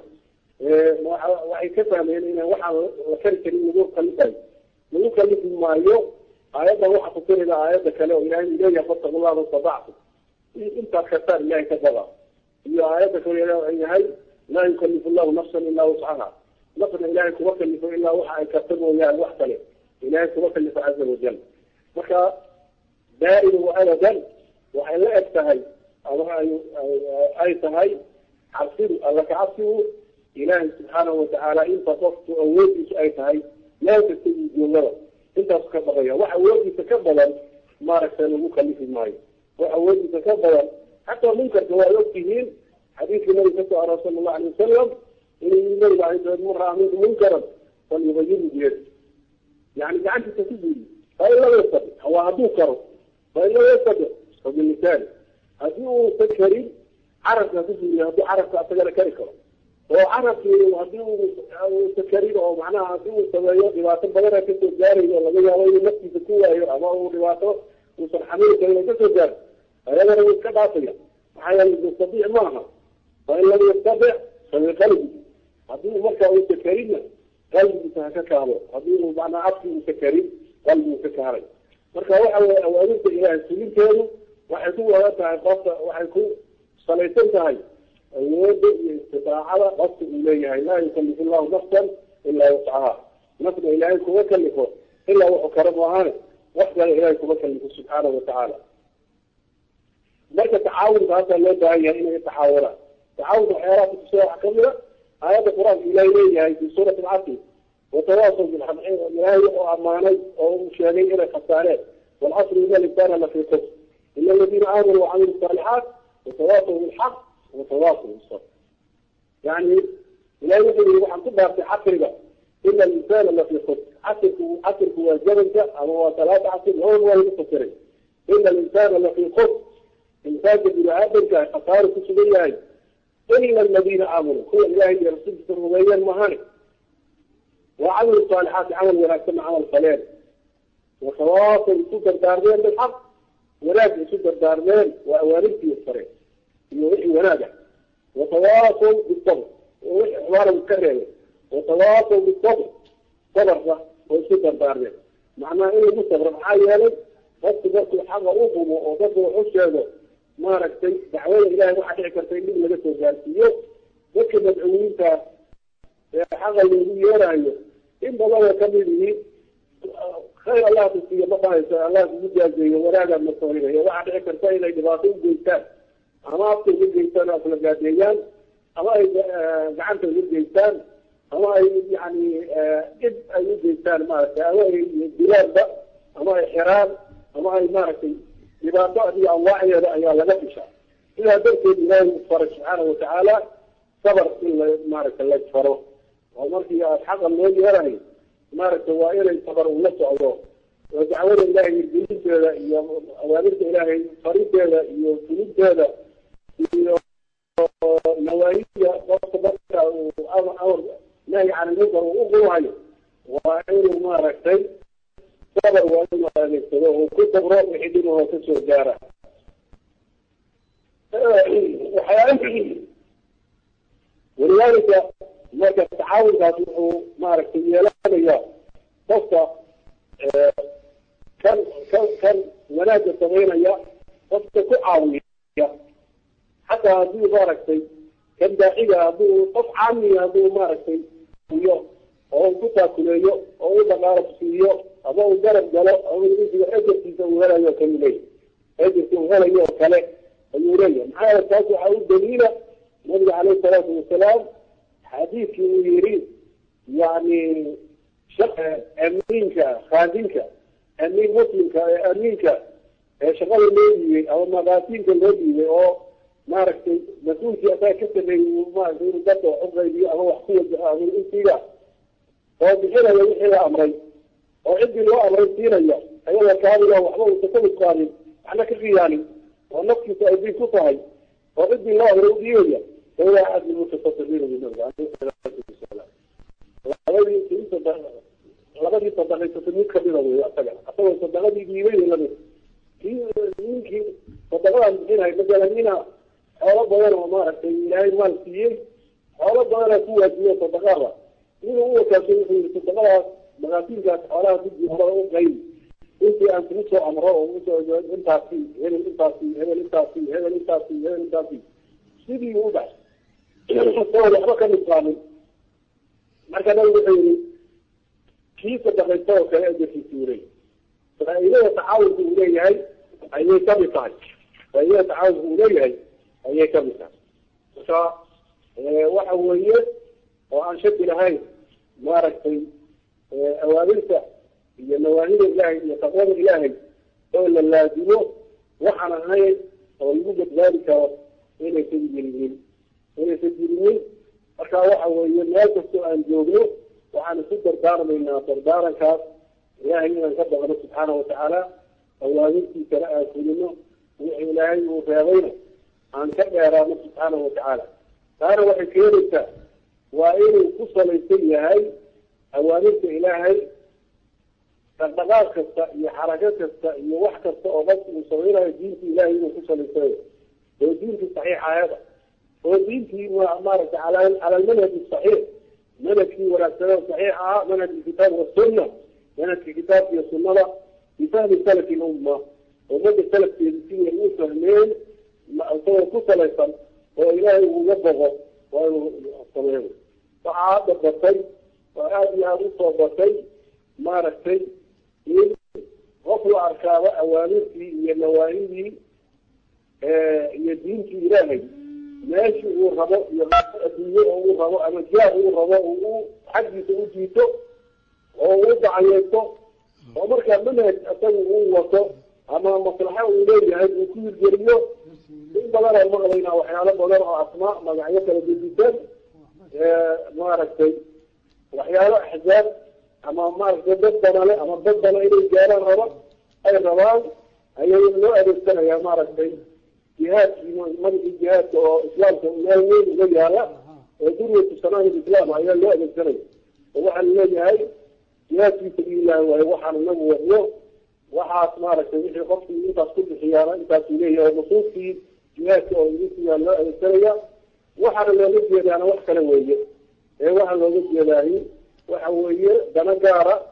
وحي كفا لأنه وحا وشركة للنبوة قلتين نبوة قلت ما يوم آياتها وحا تصير إلى آياتها كلاو إلهي إلهي فاتقوا الله من استطاعته انت أخذتار الله كذبا هي آياتها كلاو لا يكلف الله نفسا إلا وسعها نقل إلهي كوكلف إلا وحا يكتبه إلهي وحده إلهي كوكلف عز وجل وكا دائم وأبدا وحي لا يستهي أو أي تهي عصير لك عصير إلهي سبحانه وتعالى إن تصفت أوليس أي تهي لا تستجي جولة إنت أسكبغيها وحاولي تكبلا ما ركسان المكلف الماي وحاولي تكبلا حتى منكر كوايوكتهين حديث النبي صلى الله عليه وسلم إن النبي عليه الصلاة والسلام رأى منكم منكرا فليغيره بيده يعني جعلت تسجل فإن لم يستطع هو هدوه كره فإن لم يستطع فبالمثال هدوه تكريم عرف تسجل هدوه عرف أتجر كريكره هو عرف هدوه تكريم أو معناها هدوه سويات رواته بغير كنت جاري ولا غير وين نفسي تكوه أمامه رواته وصل حميل كي تسجل هذا هو الكباطية حياة يستطيع معها فإن لم يستطع فبقلبه هذه مركة متكرمة قلب متكرر هذه معنى عقل متكرم قلب متكرر مركة واحد أوامر إلى السنين كانوا وحيكون هذا قصة وحيكون صليتين هاي الود استطاعة قصة إليها لا يكلف الله نفسا إلا وسعها نفس إلهيكم وكلفه إلا وحكرم وهانه وحده إلهيكم وكلفه سبحانه وتعالى مركة تعاون هذا لا داعي إنه يتحاورا تعاون حيارات الساعة كاملة آيات القرآن إلهي في سورة العصر وتواصل بالحق إلهي وأماني أو مشاهدين إلى خسارات والعصر إذا الإنسان لفي خسر إلا الذين آمنوا وعملوا الصالحات وتواصلوا بالحق وتواصلوا بالصبر يعني إلهي يقول عن تبها في حق ربا إلا الإنسان لفي خسر عصر عصر هو الجبل أو ثلاثة عصر هو هو المخسرين إلا الإنسان لفي خسر إنسان بالعادل كخسارة كسبية إلا الذين آمنوا هو إلهي يرسل الرمية المهانة وعملوا الصالحات عمل ولكن عمل خلال وتواصل سكر دارين بالحق ولكن سكر دارين وأوارد في الطريق يوحي ونادع وتواصل بالصبر ووحي حوار مكرر وتواصل بالصبر صبر وسكر دارين معناه إنه مصبر معايا qofku markuu xaqa u qumo oo dadka wax u sheego maaragtay dacwada ilaahay waxaa dhici karta in dhib laga soo gaarsiiyo dadka madcuwiinta ee xaqa loogu yeerayo in badanoo kamid yihiin khayr allah tusiiyo ma dhahayso allah kugu jaazeeyo wanaagaan ma soorinayo waxaa dhici karta inay dhibaato u geystaan ama afka uga geystaan oo afla gaadeeyaan ama ay gacanta uga geystaan ama ay yani dhib ay u geystaan maaragtay ama ay dilaanba ama ay xiraan ama ay maaragtay dhibaato iyo anwaacdeeda ayaa laga fishaa sidaa darteed ilaahay u faray subxaana watacaala sabar in la maaragtay la faro oo markii aad xaqa loo yeerahay maaragtay waa inay sabar ula socdo oo dacwada ilaahay hirgelinteeda iyo awaamirta ilaahay farinteeda iyo fulinteeda iyo nawaahida qofka marka uu amar nahy can ilmunkar uu u qumayo waa inuu maaragtay sabar waa inuu adeegsado oo ku sabro wixii dhibahoo kasoo gaara waxyaala walidaalika marka tacaawunkaas wuxuu maaragtay yeelanaya qofka kan kan kan wanaagga samaynaya qofka ku caawiya xataa haddii maaragtay kan daaciga hadduu qof caamiya hadduu maaragtay iyo oo ku taakuleeyo oo u dhaqaalo siiyo ama uu garab galo ama ejerkiisa uu helayo kale leeyahy ejerka uu helayo oo kale ayuu leeyahay maxaa yeele taas waxaa u daliila nabiga caleyhi salaatu wasalaam xadiidkii uu yiri yani amiinka khaadinka amiin muslimka amiinka ee shaqada loo dhiibay ama magaasiinka loo dhiibay oo maaragtay mas-uulkii asaga ka sameeyey maaragtay inuu dadka wax u qaybiyo ama wax ku wajaho ama intiga oo bixinaya wixii la amray oo ciddii loo amray siinaya ayada kaamil oo waxba uusa ka midqaanin waxna ka khiyaanin oo naftiisa ay diin ku tahay oo ciddii loo amray u dhiibaya فهو أحد المتصدقين من النبي عليه الصلاة والسلام. labadii labadii sadaqay saddeed kamida wey asaga asagoo sadaqadii dhiibay lamid kii ninkii sadaqadan bixinay masalan ina xoolo badan oo maaragtay ilaahay maal siiyey xoolo badanaa ku waajiyo sadaqada inuu u wakaashay wuxuu yiri sadaqadaas magaasiinkaas xoolaha guddi hore u qayb intii aan kugu soo amro oo usoo intaasi hebel intaasi hebel intaasi hebel intaasi hebel intaasi sidii u dhax soo waxba ka midqaamin marka nabigu wuxuu yiri kii sadaqaysta oo kale ajarkiisa uu leeyahay faa'iidada tacaawunka uu leeyahay ayay ka mid tahay faa'iidada tacaawunka uu leeyahay ayay ka mid tahay marka waxa weeye oo aan shaki lahayn maaragtay awaamirta iyo nawaahida ilaahay iyo taqwada ilaahay oo la laazimo waxaan ahayn oo lagu badbaadi karo inaysan jirinin inaysan jirinin marka waxa weeye meel kastoo aan joogno waxaan isu dardaarmaynaa dardaarankaas ilaahay inaan ka baqno subxaana watacaala awaamirtiisana aan fulino wixii ilaahay uu reebayna aan ka dheeraano subxaana watacaala taana waxay keenaysaa waa inuu ku salaysan yahay awaamirta ilaahay dhaqdhaqaaq kasta iyo xarako kasta iyo wax kasta oo qofku uu samaynayo diinta ilaahay inuu ku salaysanayo oo diintii saxiixayada oo diintii maaragtay cala cala almanhaji saxiix manhajkii wanaagsanaa saxiix ahaa manhaj alkitaab wasunna manhajka kitaabka iyo sunnada bifahmi salafi lumma ummadda salafkeeda siday u fahmeen isagoo ku salaysan oo ilaahay uga boqo waa inuu sameeyo waxaa hadda batay oo aada iyo aada usoo batay maaragtay in qof la arkaaba awaamirtii iyo nawaahidii iyo diintii ilaahay meeshii uu rabo iyo adduunye oo uu rabo ama jaah uu rabo uu xaggiisa u jiito oo uu dacayeesto oo markaa manhaj asaga uu wato ama maslaxa uu leeyahay uu ku hirgeliyo in badan aan maqlaynaa waxyaalo badan oo asmaa magacyo kala gedisan maaragtay waxyaalo axzaab ama maaragtay dad banale ama dad bana inay gaaraan raba ay rabaan ayay loo adeegsanayaa maaragtay jihaadkii madixii jihaadka oo islaamka meel weyn uga yaala oo durwatu sanaamil islaam ayaa loo adeegsanaya oo waxaa laleeyahay jihaadkii sabiilillahi waaye waxaan inagu wadno waxaas maaragtay wixii qofkii intaas ku bixiyaana intaasuu leeyahay nusuustii jihaadka oo ingisiyaa loo adeegsanaya waxaana looga jeedaana wax kale weeye ee waxaa looga jeedaahi waxa weeye dana gaara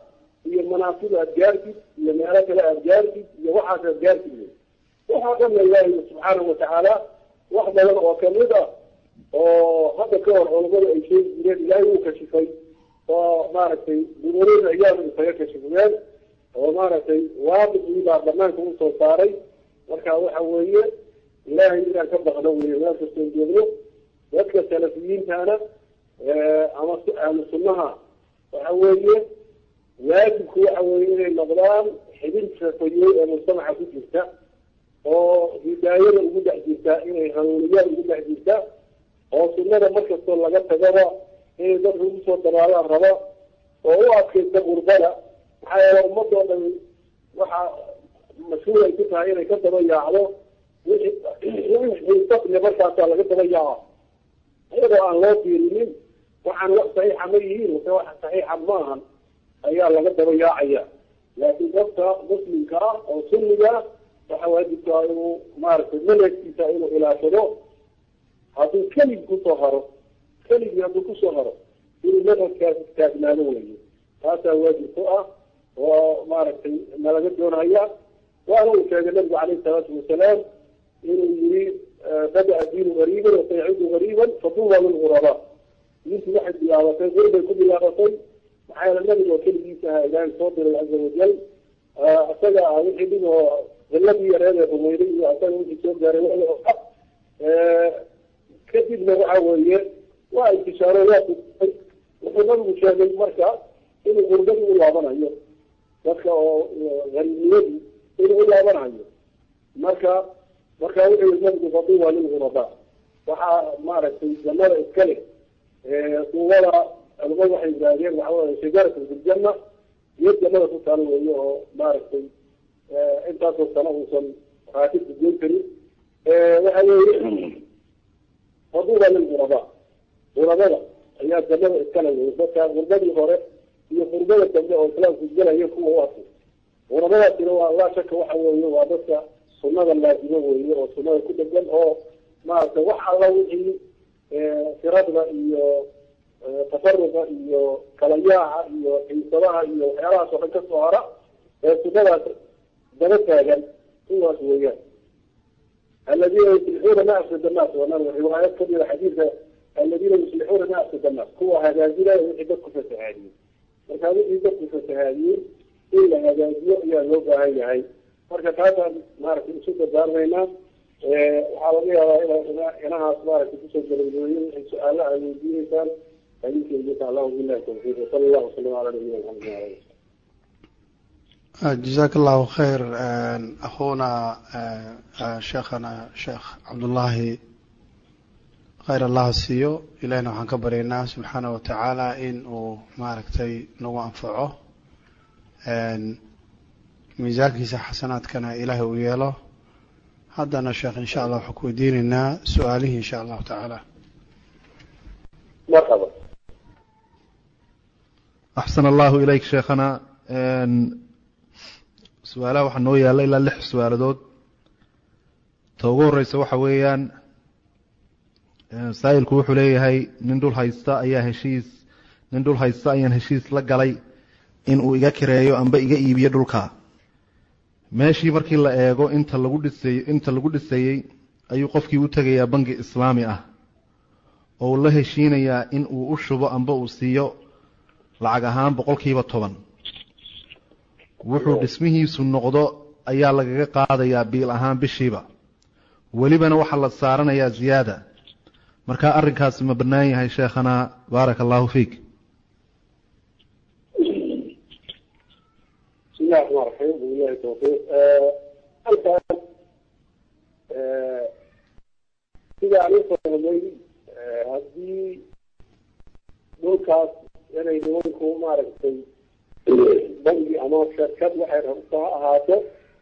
iyo manaasib aad gaartid iyo meelo kale aad gaartid iyo waxaas aad gaartid waxaa dhanna ilaahay subxaanahu watacaala wax badan oo kamid ah oo hadda ka hor culamada ay sheegi jireen ilaahay uu kashifay oo maaragtay dunuurada iyaanu isaga kashifmeen oo maaragtay waaqicii baa banaanka usoo saaray marka waxa weeye ilaahay inaan ka baqno weeye meel kastoon joogno dadka salafiyiintana ama ahlu sunnaha waxa weeye waajibku waxa weeye inay noqdaan xidin safayoy ee mujtamaca ku jirta oo hidaayada ugu dhex jirta inay hanuuniyaan ugu dhex jirta oo sunnada markastoo laga tagaba inay dadka ugu soo dabaalaan raba oo u adkaysta qurbada maxaa yeele ummadoo dhan waxa mas-uul ay ku tahay inay ka daba yaacdo wixii safne markaasaa laga daba yaaca iyadoo aan loo fiirinin waxaan wax saxiixa ma yihiin wase wax saxiixa ma ahan ayaa laga daba yaacaya laakiin dadka muslimka ah oo sunniga waxa waajibkaa inuu maaragtay manhajkiisa inuu ilaashado hadduu keligi kusoo haro keligii hadduu kusoo haro inuu manhajkaas istaagnaado weeye taasaa waajib ku ah oo maaragtay nalaga doonaya waana uu sheegay nabigu calayhi salaatu wasalaam inuu yiri bada diinu gariiban wasaycudu gariiban faduuba lilghurabaa diintu waxay bilaabatay gurbay ku bilaabatay maxaa yeele nabiga oo keligiisa ahaa ilaahay soo diray caza wajal isaga ah wixii dhib oo ciladii yareed ee rumayday iyo isaga wixii soo gaaray waa kadibna waxa weeye waa ay bishaaro waa wuxuu nabigu sheegay marka inuu gurbadii u laabanayo dadka oo gariibnimadii inuu u laabanayo marka marka wuxuu yiri nabigu faduuba lilghurabaa waxaa maaragtay jannada iska leh duubada culamadu waxay yidhaahdeen waxa weeye shajaratu filjanna iyo jannada ku taalo weeye oo maaragtay intaasoo sano uusan raatibka goyn karin waxa weeye faduuba lilghurabaa ghurabada ayaa jannada iskale weye dadka gurbadii hore iyo gurbada dambe oo islaamku gelaya kuwa u arkay ghurabadaasina waa laa shaka waxa weeye waa dadka sunnada laazimo weeye oo sunnada ku dhegan oo maaragtay wax alla wixii firada iyo tafaruqa iyo kala yaaca iyo xiisadaha iyo waxyaalahaas oo dhan ka soo hara ee sunnadaas daba taagan kuwaas weeyaan aladiina yuslixuuna ma afsada annaas waana riwaayad kamida xadiidka aladiina yuslixuuna ma afsada annaas kuwa hagaajinaya wixii dadku fasahaadiyey marka wixii dadku fasahaadiyey in la hagaajiyo ayaa loo baahan yahay marka taasaan maaragtay isu dardaarmaynaa waxaa laga yaabaa ina inahaas maaragtay kusoo gabagabooyin waxay su-aalaha ay weydiineysaan hadinkeedika allahu billahi tawfiiq wasala allahu wasalam calaa nabiyina maxamed wala alihi جزاك الله خير أخونا شيخنا شيخ عبد الله خير الله سيو إلينا وحن كبرينا سبحانه وتعالى إن وماركتي نو أنفعه ميزاكيسا حسنات كان إلهي وياله هذا الشيخ إن شاء الله حكو ديننا سؤاله إن شاء الله تعالى. مرحبا. أحسن الله إليك شيخنا. سؤاله وحنو يالا إلا لح سؤال دود توقور رئيس وحويان سائل كوحو ليه هاي نندول هايستا أيها هشيس نندول هايستا أيها هشيس لقالي إن uu iga kireeyo amba iga iibiyo dhulka meeshii markii la eego inta lagu dhisay inta lagu dhisayay ayuu qofkii u tagayaa bangi islaami ah oo la heshiinayaa in uu u shubo amba uu siiyo lacag ahaan boqolkiiba toban wuxuu dhismihiisu noqdo ayaa lagaga qaadayaa biil ahaan bishiiba walibana waxa la saaranayaa ziyaada marka arrinkaas ma banaan yahay sheekhana barakallahu fiik. بسم الله الرحمن الرحيم وبالله التوفيق. الآن إذا عليكم الليل هذه دولكاس يعني دولكم ما رأيتي بني أمام شركات وحير همسها هاتف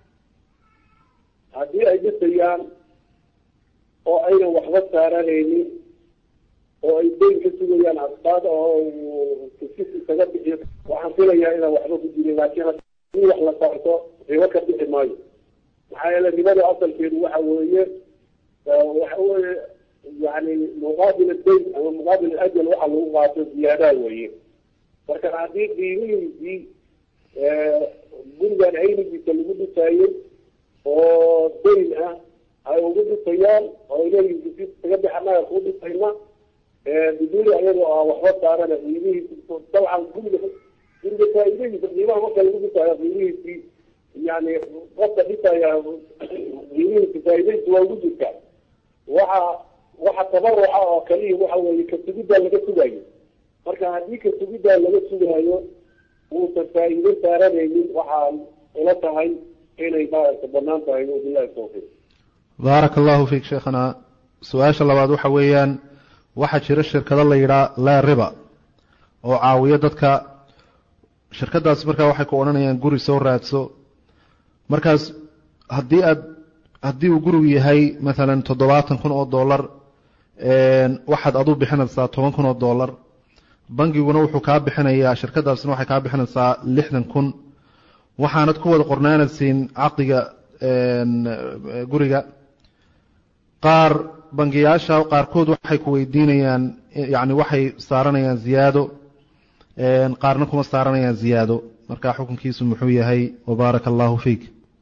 هذه أي سيان أو أين وحدة سارانيني أو أي بين كسويان أصطاد أو كسيس سجد وحصل يا إذا وحدة تجري لكن wax la saarto ribo ka bixi maayo maxaa yeelay ribada asalkeedu waxa weeye waxa weeye yani muqaabil dayn ama muqaabil ajal waxa lagu qaato ziyaada weeye marka haddii qiimihiisii gurigan aynigiisa lagu dhisaayey oo dayn ah ay ugu dhisayaan oo ileeyihiin isaga bix annaga kuu dhisayna biduuni ayagoo ah waxba saarana qiimihiisa dabcan guriga guriga faa'iidadiisa qiimaha marka lagu dhisaayo qiimihiisii yani qofka dhisaya qiimihiisa faa'iidadiisa waa ugu jirtaa waxa waxa tabaruca oo kaliya waxa weeye kasugiddaa laga sugayo marka haddii kasugiddaa laga sugayo uusan faa'iido saaranaynin waxaan ula tahay inay maaragta banaan tahay wabillahi tawfiiq baaraka allahu fiik sheekhana su-aasha labaad waxa weeyaan waxaa jira shirkado la yidhaa laa riba oo caawiyo dadka shirkadaas markaa waxay ku odhanayaan guri soo raadso markaas haddii aad haddii uu gurigu yahay maalan toddobaatan kun oo dollar waxaad adu bixinaysaa toban kun oo dollar bangiguna wuxuu kaa bixinayaa shirkadaasna waxay kaa bixinaysaa lixdan kun waxaanad ku wada qornaanaysiin caqdiga guriga qaar bangiyaasha qaarkood waxay ku weydiinayaan yani waxay saaranayaan ziyaado qaarna kuma saaranayaan ziyaado marka xukunkiisu muxuu yahay wabaaraka allahu fiik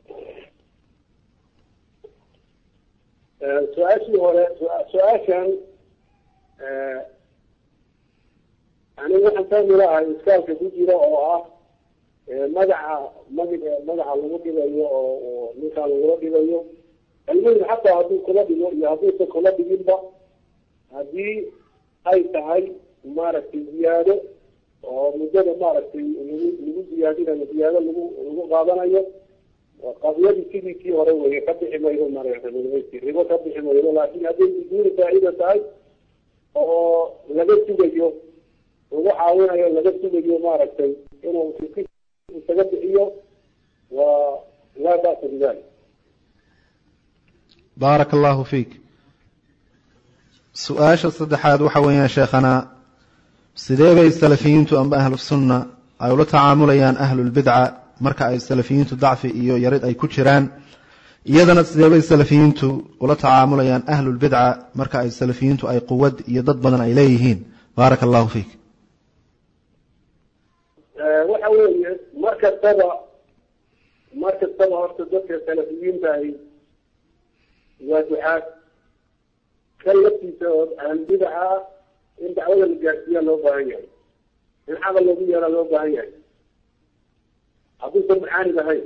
su-aashii hore su-aashan aniga waxaan fahmi lahay iskaalka ku jira oo ah magaca magi magaca lagu dhigayo oo ninkaan lagula dhigayo almuhim xataa hadduu kula dhigo iyo hadduusan kula dhiginba haddii ay tahay maaragtay ziyaado oo muddada maaragtay lagu lagu ziyaadinayo ziyaado lagu lagu qaadanayo qadiyadii sidii kii hore weye ka bixi maydo maaragtay ribo ka bixi maydo laakiin hadday biduuni faa'iida tahay oo laga sugayo lagu caawinayo laga sugayo maaragtay inuu isaga bixiyo waa laa ba'sa bidalik baaraka allahu fiik su-aasha saddexaad waxa weeyaan sheekhana sidee bay salafiyiintu amba ahlu sunna ay ula tacaamulayaan ahlulbidca marka ay salafiyiintu dacfi iyo yarid ay ku jiraan iyadana sidee bay salafiyiintu ula tacaamulayaan ahlulbidca marka ay salafiyiintu ay quwad iyo dad badan ay leeyihiin baaraka allahu fiik waxa weeye mar kastaba mar kastaba horta dadka salafiyiinta ahi waa ducaad kan laftiisa oo ahlulbidca ah in dacwada la gaarsiiyaa loo baahan yahay in xabal loogu yeelaa loo baahan yahay hadduusan maxaanid ahayn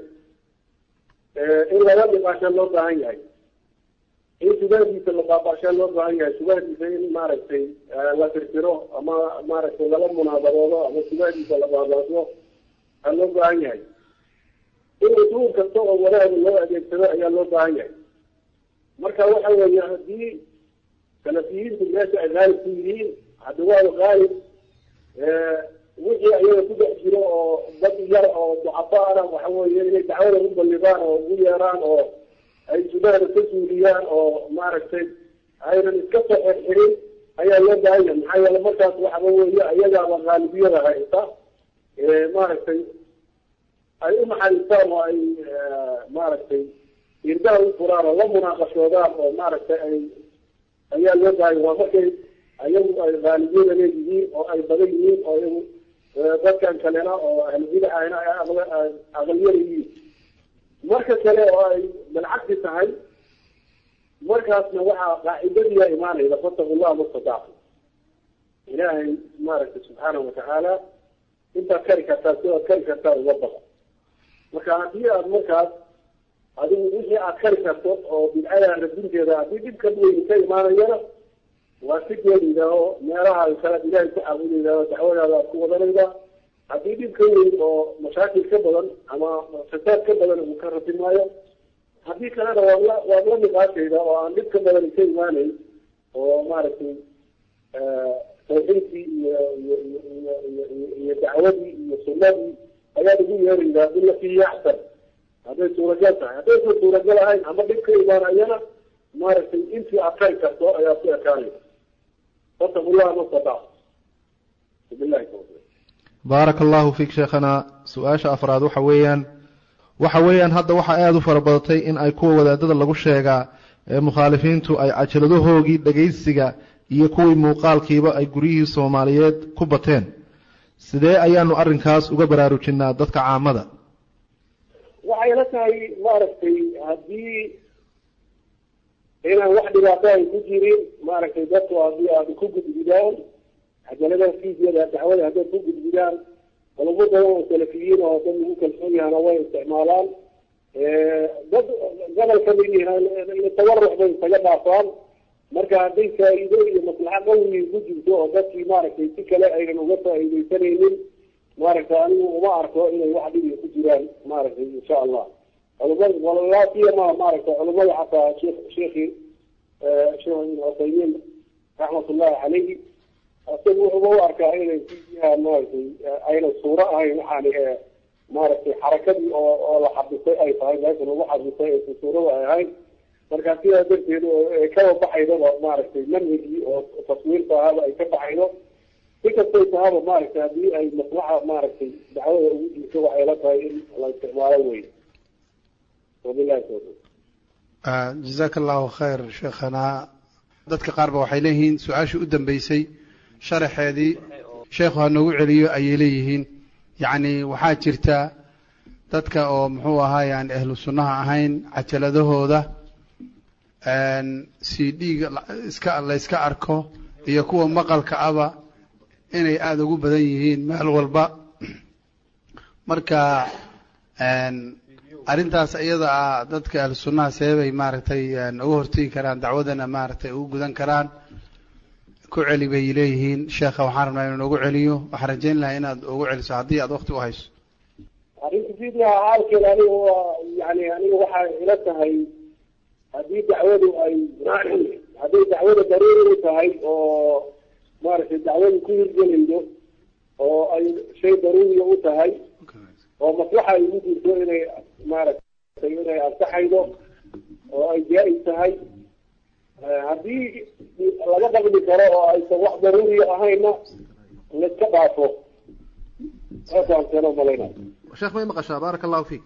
in laga dhibaashaa loo baahan yahay in shubaadiisa la baabashaa loo baahan yahay shubaadiisa in maaragtay la tirtiro ama maaragtay lala munaadaboodo ama shubaadiisa la baabaaso aa loo baahan yahay in usuul kasta oo wadaada loo adeegsado ayaa loo baahan yahay marka waxa weeye haddii salafiyiintu meesha ay haalib ku yihiin hadda waa haalib wixii ayaga ku dhex jiro oo dad yar oo ducafaana waxa weeye inay dacwada u balligaan oo ugu yeeraan oo ay subaada ka suuliyaan oo maaragtay aynan iska soo xirxirin ayaa loo baahan yahay maxaa yeele markaas waxaba weeye ayagaaba haalibiyada haysta maaragtay ay u naxariistaan oo ay maaragtay irdaha u furaan oo la munaaqashoodaan oo maaragtay ay ayaa loo baahan waa markay ayagu ay haalibiyada leeyihiin oo ay badan yihiin oo iyagu dadkan kalena oo ahlubidacana ay aqaliyada yihiin marka kale oo ay balcagsi tahay markaasna waxaa qaacidadiyaa imaanayda fattaqullah mastadaactum ilaahay maaragtay subxaanahu watacaala intaad kari kartaa sidaad kari kartaa uga baqo marka haddii aad markaas adigu wixii aad kari karto oo bidcada radinteeda haddii dhibka weyni ka imaanayana waa si geelida oo meelaha kale ilaahay ku caabudayda oo dacwadaada aad ku wadanayda haddii dhib ka weyn oo mashaakil ka badan ama fasaad ka badan uu ka rabi maayo haddii kalena waad la waad la niqaashayda oo aan dhib ka badan ka imaanayn oo maaragtay tawxiidkii iyo iyo iyo iyo iyo dacwadii iyo sunnadii ayaad ugu yeeraydaa ila fiihi axsan hadday suuragal tahay haddaysan suuragal ahayn ama dhib ka imaanayana maaragtay intii aad kari karto ayaa ku ekaanaysa fattaqullaha mastadaactum billahi tawfiiq baaraka allahu fiik sheekhana su-aasha afraad waxa weeyaan waxa weeyaan hadda waxaa aada u fara badatay in ay kuwa wadaadada lagu sheegaa ee mukhaalifiintu ay cajaladahoogii dhegaysiga iyo kuwii muuqaalkiiba ay guryihii soomaaliyeed ku bateen sidee ayaanu arrinkaas uga baraarujinaa dadka caamada waxay la tahay maaragtay haddii inaan wax dhibaato ay ku jirin maaragtay dadku haddii aad ku gudbidaan cajalada fiidyada dacwada haddaad ku gudbidaan culamo badan oo salafiyiin oo dad lagu kalsoon yahana way isticmaalaan dad gobol ka mid yihiin tawaruc bay isaga dhaafaan marka hadday faa'iido iyo maslaxa qawli ku jirto oo dadkii maaragtay si kale aynan uga faa'iidaysanaynin maaragtay anigu uma arko inay wax dhibi ku jiraan maaragtay insha allah culamada walaalaasiyama maaragtay culamada xataa sheekh sheekhi sheekh ibn Uthaymeen raxmatullahi calayhi asaga wuxuu u arkaa inay fiidiyaha maaragtay ayna suuro ahayn waxaani maaragtay xarakadii oo oo la xabisay ay tahay meesha lagu xabisay ay suurada ay ahayd marka sidaa darteed kaba baxaydaba maaragtay manhajii oo taswiirta ahaba ay ka baxaydo si kastay tahaba maaragtay haddii ay maslaxa maaragtay dacwada ugu jirto waxay la tahay in la isticmaalo wey wabillahi tawfiiq jazaaka allahu khayr sheekhana dadka qaar ba waxay leeyihiin su-aashii u dambeysay sharaxeedii sheekhu ha noogu celiyo ayay leeyihiin yacni waxaa jirta dadka oo muxuu ahaay aan ahlu sunnaha ahayn cajaladahooda c d-ga iska layska arko iyo kuwa maqalka aba inay aada ugu badan yihiin meel walba marka arrintaas iyada ah dadka ahlu sunnaha seebay maaragtay uga hortegi karaan dacwadana maaragtay ugu gudan karaan ku celi bay leeyihiin sheekha waxaan rabnaa inuu noogu celiyo waxaan rajayn lahaa inaad ugu celiso haddii aad wakti u hayso arrinta fiidiyaha xaalkeeda aniga waa yani aniga waxay ila tahay haddii dacwadu ay hadday dacwada daruuri u tahay oo maaragtay dacwadu ku hirgelaydo oo ay shay daruuriya u tahay oo maslaxa ay ugu jirto inay maaragtay inay ansaxaydo oo ay jaa-is tahay haddii laga dhaqmi karo oo aysan wax daruuriya ahayna laiska dhaafo saasaan keeno malayna sheekh may maqashaa baaraka allahu fiik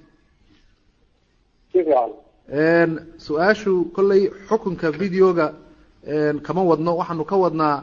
si fiican su-aashu kolley xukunka videoga kama wadno waxaanu ka wadnaa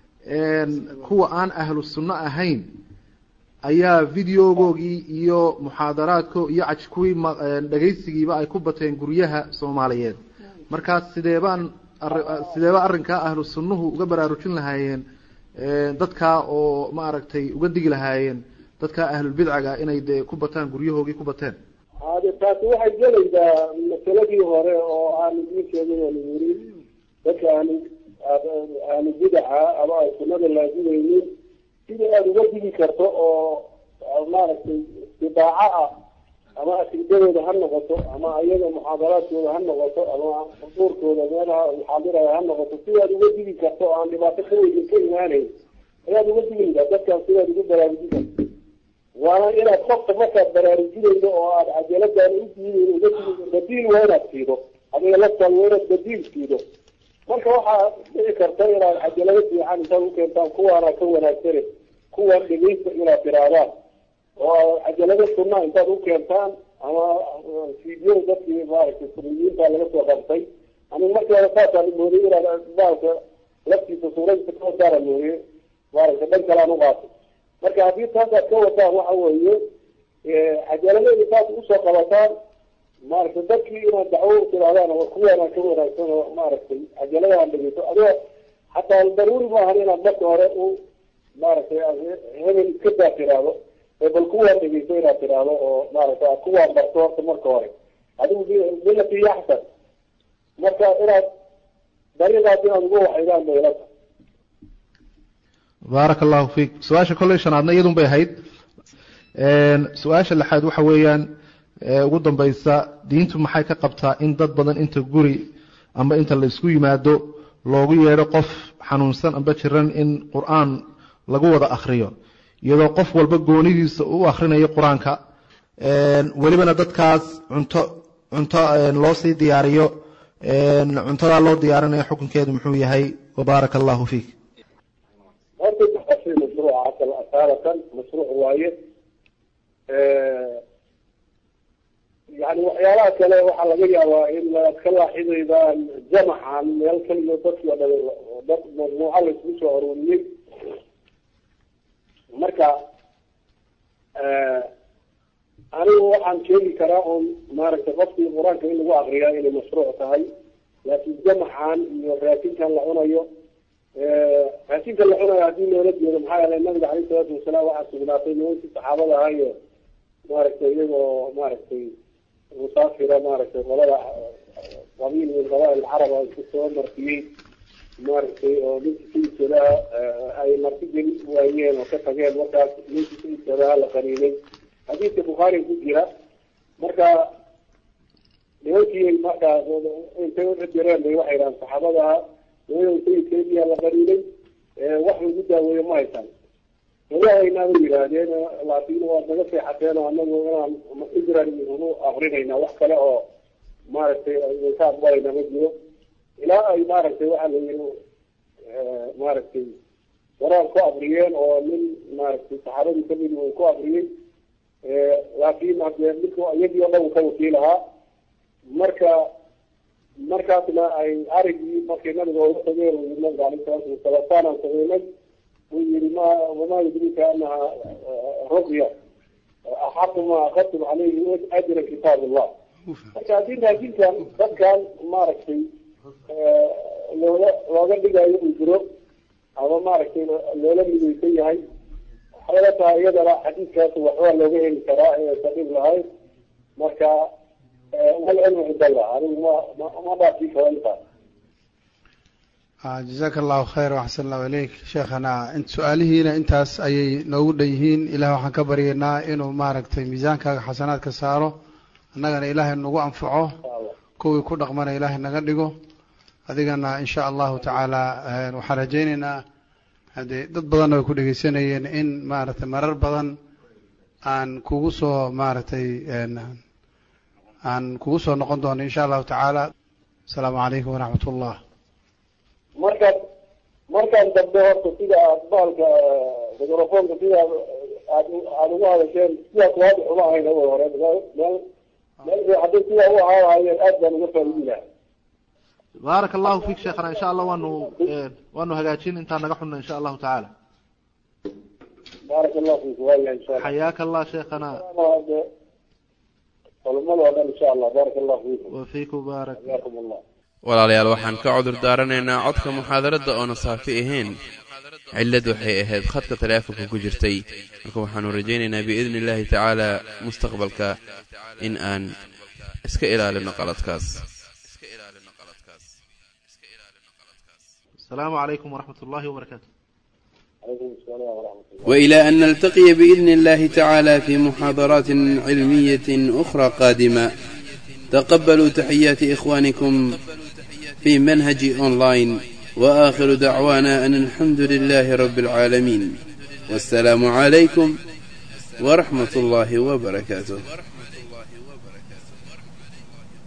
kuwa aan ahlu sunno ahayn ayaa videogoogii iyo muxaadaraadko iyo caj kuwii dhegaysigiiba ay ku bateen guryaha soomaaliyeed markaas sidee baan sideeba arrinkaa ahlu sunnuhu uga baraarujin lahaayeen dadkaa oo maaragtay uga digi lahaayeen dadkaa ahlulbidcaga inay dee ku bataan guryahoogii ku bateen hade taasi waxay gelaysaa masaladii hore oo aan idiin sheegin aan yiri dadka ahlu ahlu bidaca ama ay sunnada laazimaynin sida aada uga digi karto oo maaragtay istidaaca ah ama akidadooda ha noqoto ama ayaga muxaadaraadkooda ha noqoto ama xuduurkooda meelaha muxaadiraya ha noqoto sidaad uga digi karto oo aan dhibaato ka weyn ka imaanayn ayaad uga digaysaa dadkaan sidaad ugu baraarujinaysa waana inaad qofka markaad baraarujinayso oo aad cajaladaan u diidayn uga digayso badiil waa inaad siido adiga laftaada waa inaad badiil siido marka waxaa dhici karta inaad cajalado fiican intaad ukeentaan kuwaana ka wanaagsane kuwaan dhegeysta inaad tiraadaan oo cajalado sunna intaad ukeentaan ama fiidiyada dadkii maaragtay sunniyiinta laga soo qabtay aniga markeeda saasaan mooday inaad maaragta laftiisa suuradiisa ka wadaana mooye maaragta dhan kalaan uqaatay marka haddii taasaad ka wataan waxa weeye cajaladada saas usoo qabataan maaragtay dadkii inaad dacwo tiraadaan waa kuwaana ka wanaagsan oo maaragtay cajaladaaan dhegeyso adigo xataa daruuri maahan inaad marka hore u maaragtay hebel iska daa tiraado bal kuwaan dhegeyso inaad tiraahdo oo maaragtay aad kuwaan barto horta marka hore adigu milati yaxsan marka inaad dariiqaas inaad uga waxaydaan bay ila tahay baaraka allahu fiik su-aasha kolley shanaadna iyadun bay ahayd su-aasha lixaad waxa weeyaan ugu dambaysa diintu maxay ka qabtaa in dad badan inta guri amba inta la isku yimaado loogu yeedho qof xanuunsan amba jiran in qur-aan lagu wada akriyo iyadoo qof walba goonidiisa u akrinayo qur-aanka welibana dadkaas cunto cunto loo sii diyaariyo cuntadaa loo diyaarinayo xukunkeedu muxuu yahay wabaaraka allahu fiik horta mashruuca asaalatan mashruuc waaye yani waxyaalaha kale waxaa laga yaabaa in aad ka laaxidaydaan jamacan meel kaliya dadki o dhan dad majmuuca la isku soo aruuriyey marka anigu waxaan sheegi karaa oon maaragtay qofkii qur-aanka in lagu akriyaa inay mashruuc tahay laakiin jamacan iyo raasinkan la cunayo raasinkan la cunayo haddii loola jeedo maxaa yeelay nabiga caleyhi salaatu wasalaam waxaa sugnaatay nimankii saxaabada ahayo maaragtay iyagoo maaragtay musaafira maaragtay qolada qabiil min qabaa'il carab ay ku soo martiyey maaragtay oo ninkii sayidkadaha ay marti geli waayeen oo ka tageen markaas ninkii sayidkadaha la qaniinay xadiidka bukhaari ku jira marka nimankii markaas intay uxijireen bay waxay dhahaan saxaabadaha nimanka sayidkeediyaa la qaniinay wax lagu daaweeyo ma haysan walahaynaa bay yidhaahdeen laakiin waad naga seexateen oo anagu inaan ijran unu akrinaynaa wax kale oo maaragtay ka aqbalayna ma jiro ilaa ay maaragtay waxaa la yiri maaragtay waraan ku akriyeen oo nin maaragtay saxaabadii kamid uu ku akriyey laakiin hadee midku iyagii oo dhan ka wakiilahaa marka markaasna ay arigii markay nabiga oga tageen uu nabiga caleyhi salaatu wasalaam saanaan sameynay uu yiri ma wamaa yudrika anaha ruqya axaqu ma akadtum caleyhi ajra kitaab allah marka haddii raajinkan dadkan maaragtay looga looga dhigayo uu jiro ama maaragtay loola midaysan yahay waxay la tahay iyadana xadiidkaas waxbaa looga heli karaa ee sadhib lahayd marka walcilmu cinda allah anigu ma ma dhaafii karo intaas jazaaka allahu khayr waxsan allahu ilayk sheekhana su-aalihiina intaas ayay noogu dhan yihiin ilaah waxaan ka baryaynaa inuu maaragtay miisaankaaga xasanaadka saaro annagana ilaahay nagu anfaco kuwii ku dhaqmana ilaahay naga dhigo adigana insha allahu tacaala waxaan rajaynaynaa haddee dad badanna way ku dhegeysanayeen in maaragtay marar badan aan kugu soo maaragtay aan kugu soo noqon doono insha allahu tacaala asalaamu calaykum waraxmat ullah markaan markaan dambe horta sida aad baalka microfonka sida aad aada ugu hadasheen sidaas waadix uma ahayn awal hore meel meel hadday sidaa u ahaa lahaayeen aad baan uga faa'iidi lahaa baaraka allahu fiik sheekhana insha allah waanu waanu hagaajin intaan naga xunna insha allahu tacaala baaraka allahu fiik waaya insha allah xayaaka allah sheekhana culimada oo dhan insha allah baaraka allahu fiikum wa fiikum baarak jazakum allah walaalayaal waxaan ka cudur daaranaynaa codka muxaadarada oona saafi ahayn cillad waxay ahayd khadka taleefonka ku jirtay marka waxaanu rajaynaynaa biidni illaahi tacaala mustaqbalka in aan iska ilaalino qaladkaas السلام عليكم ورحمة الله وبركاته. وإلى أن نلتقي بإذن الله تعالى في محاضرات علمية أخرى قادمة تقبلوا تحيات إخوانكم في منهج أونلاين وآخر دعوانا أن الحمد لله رب العالمين والسلام عليكم ورحمة الله وبركاته.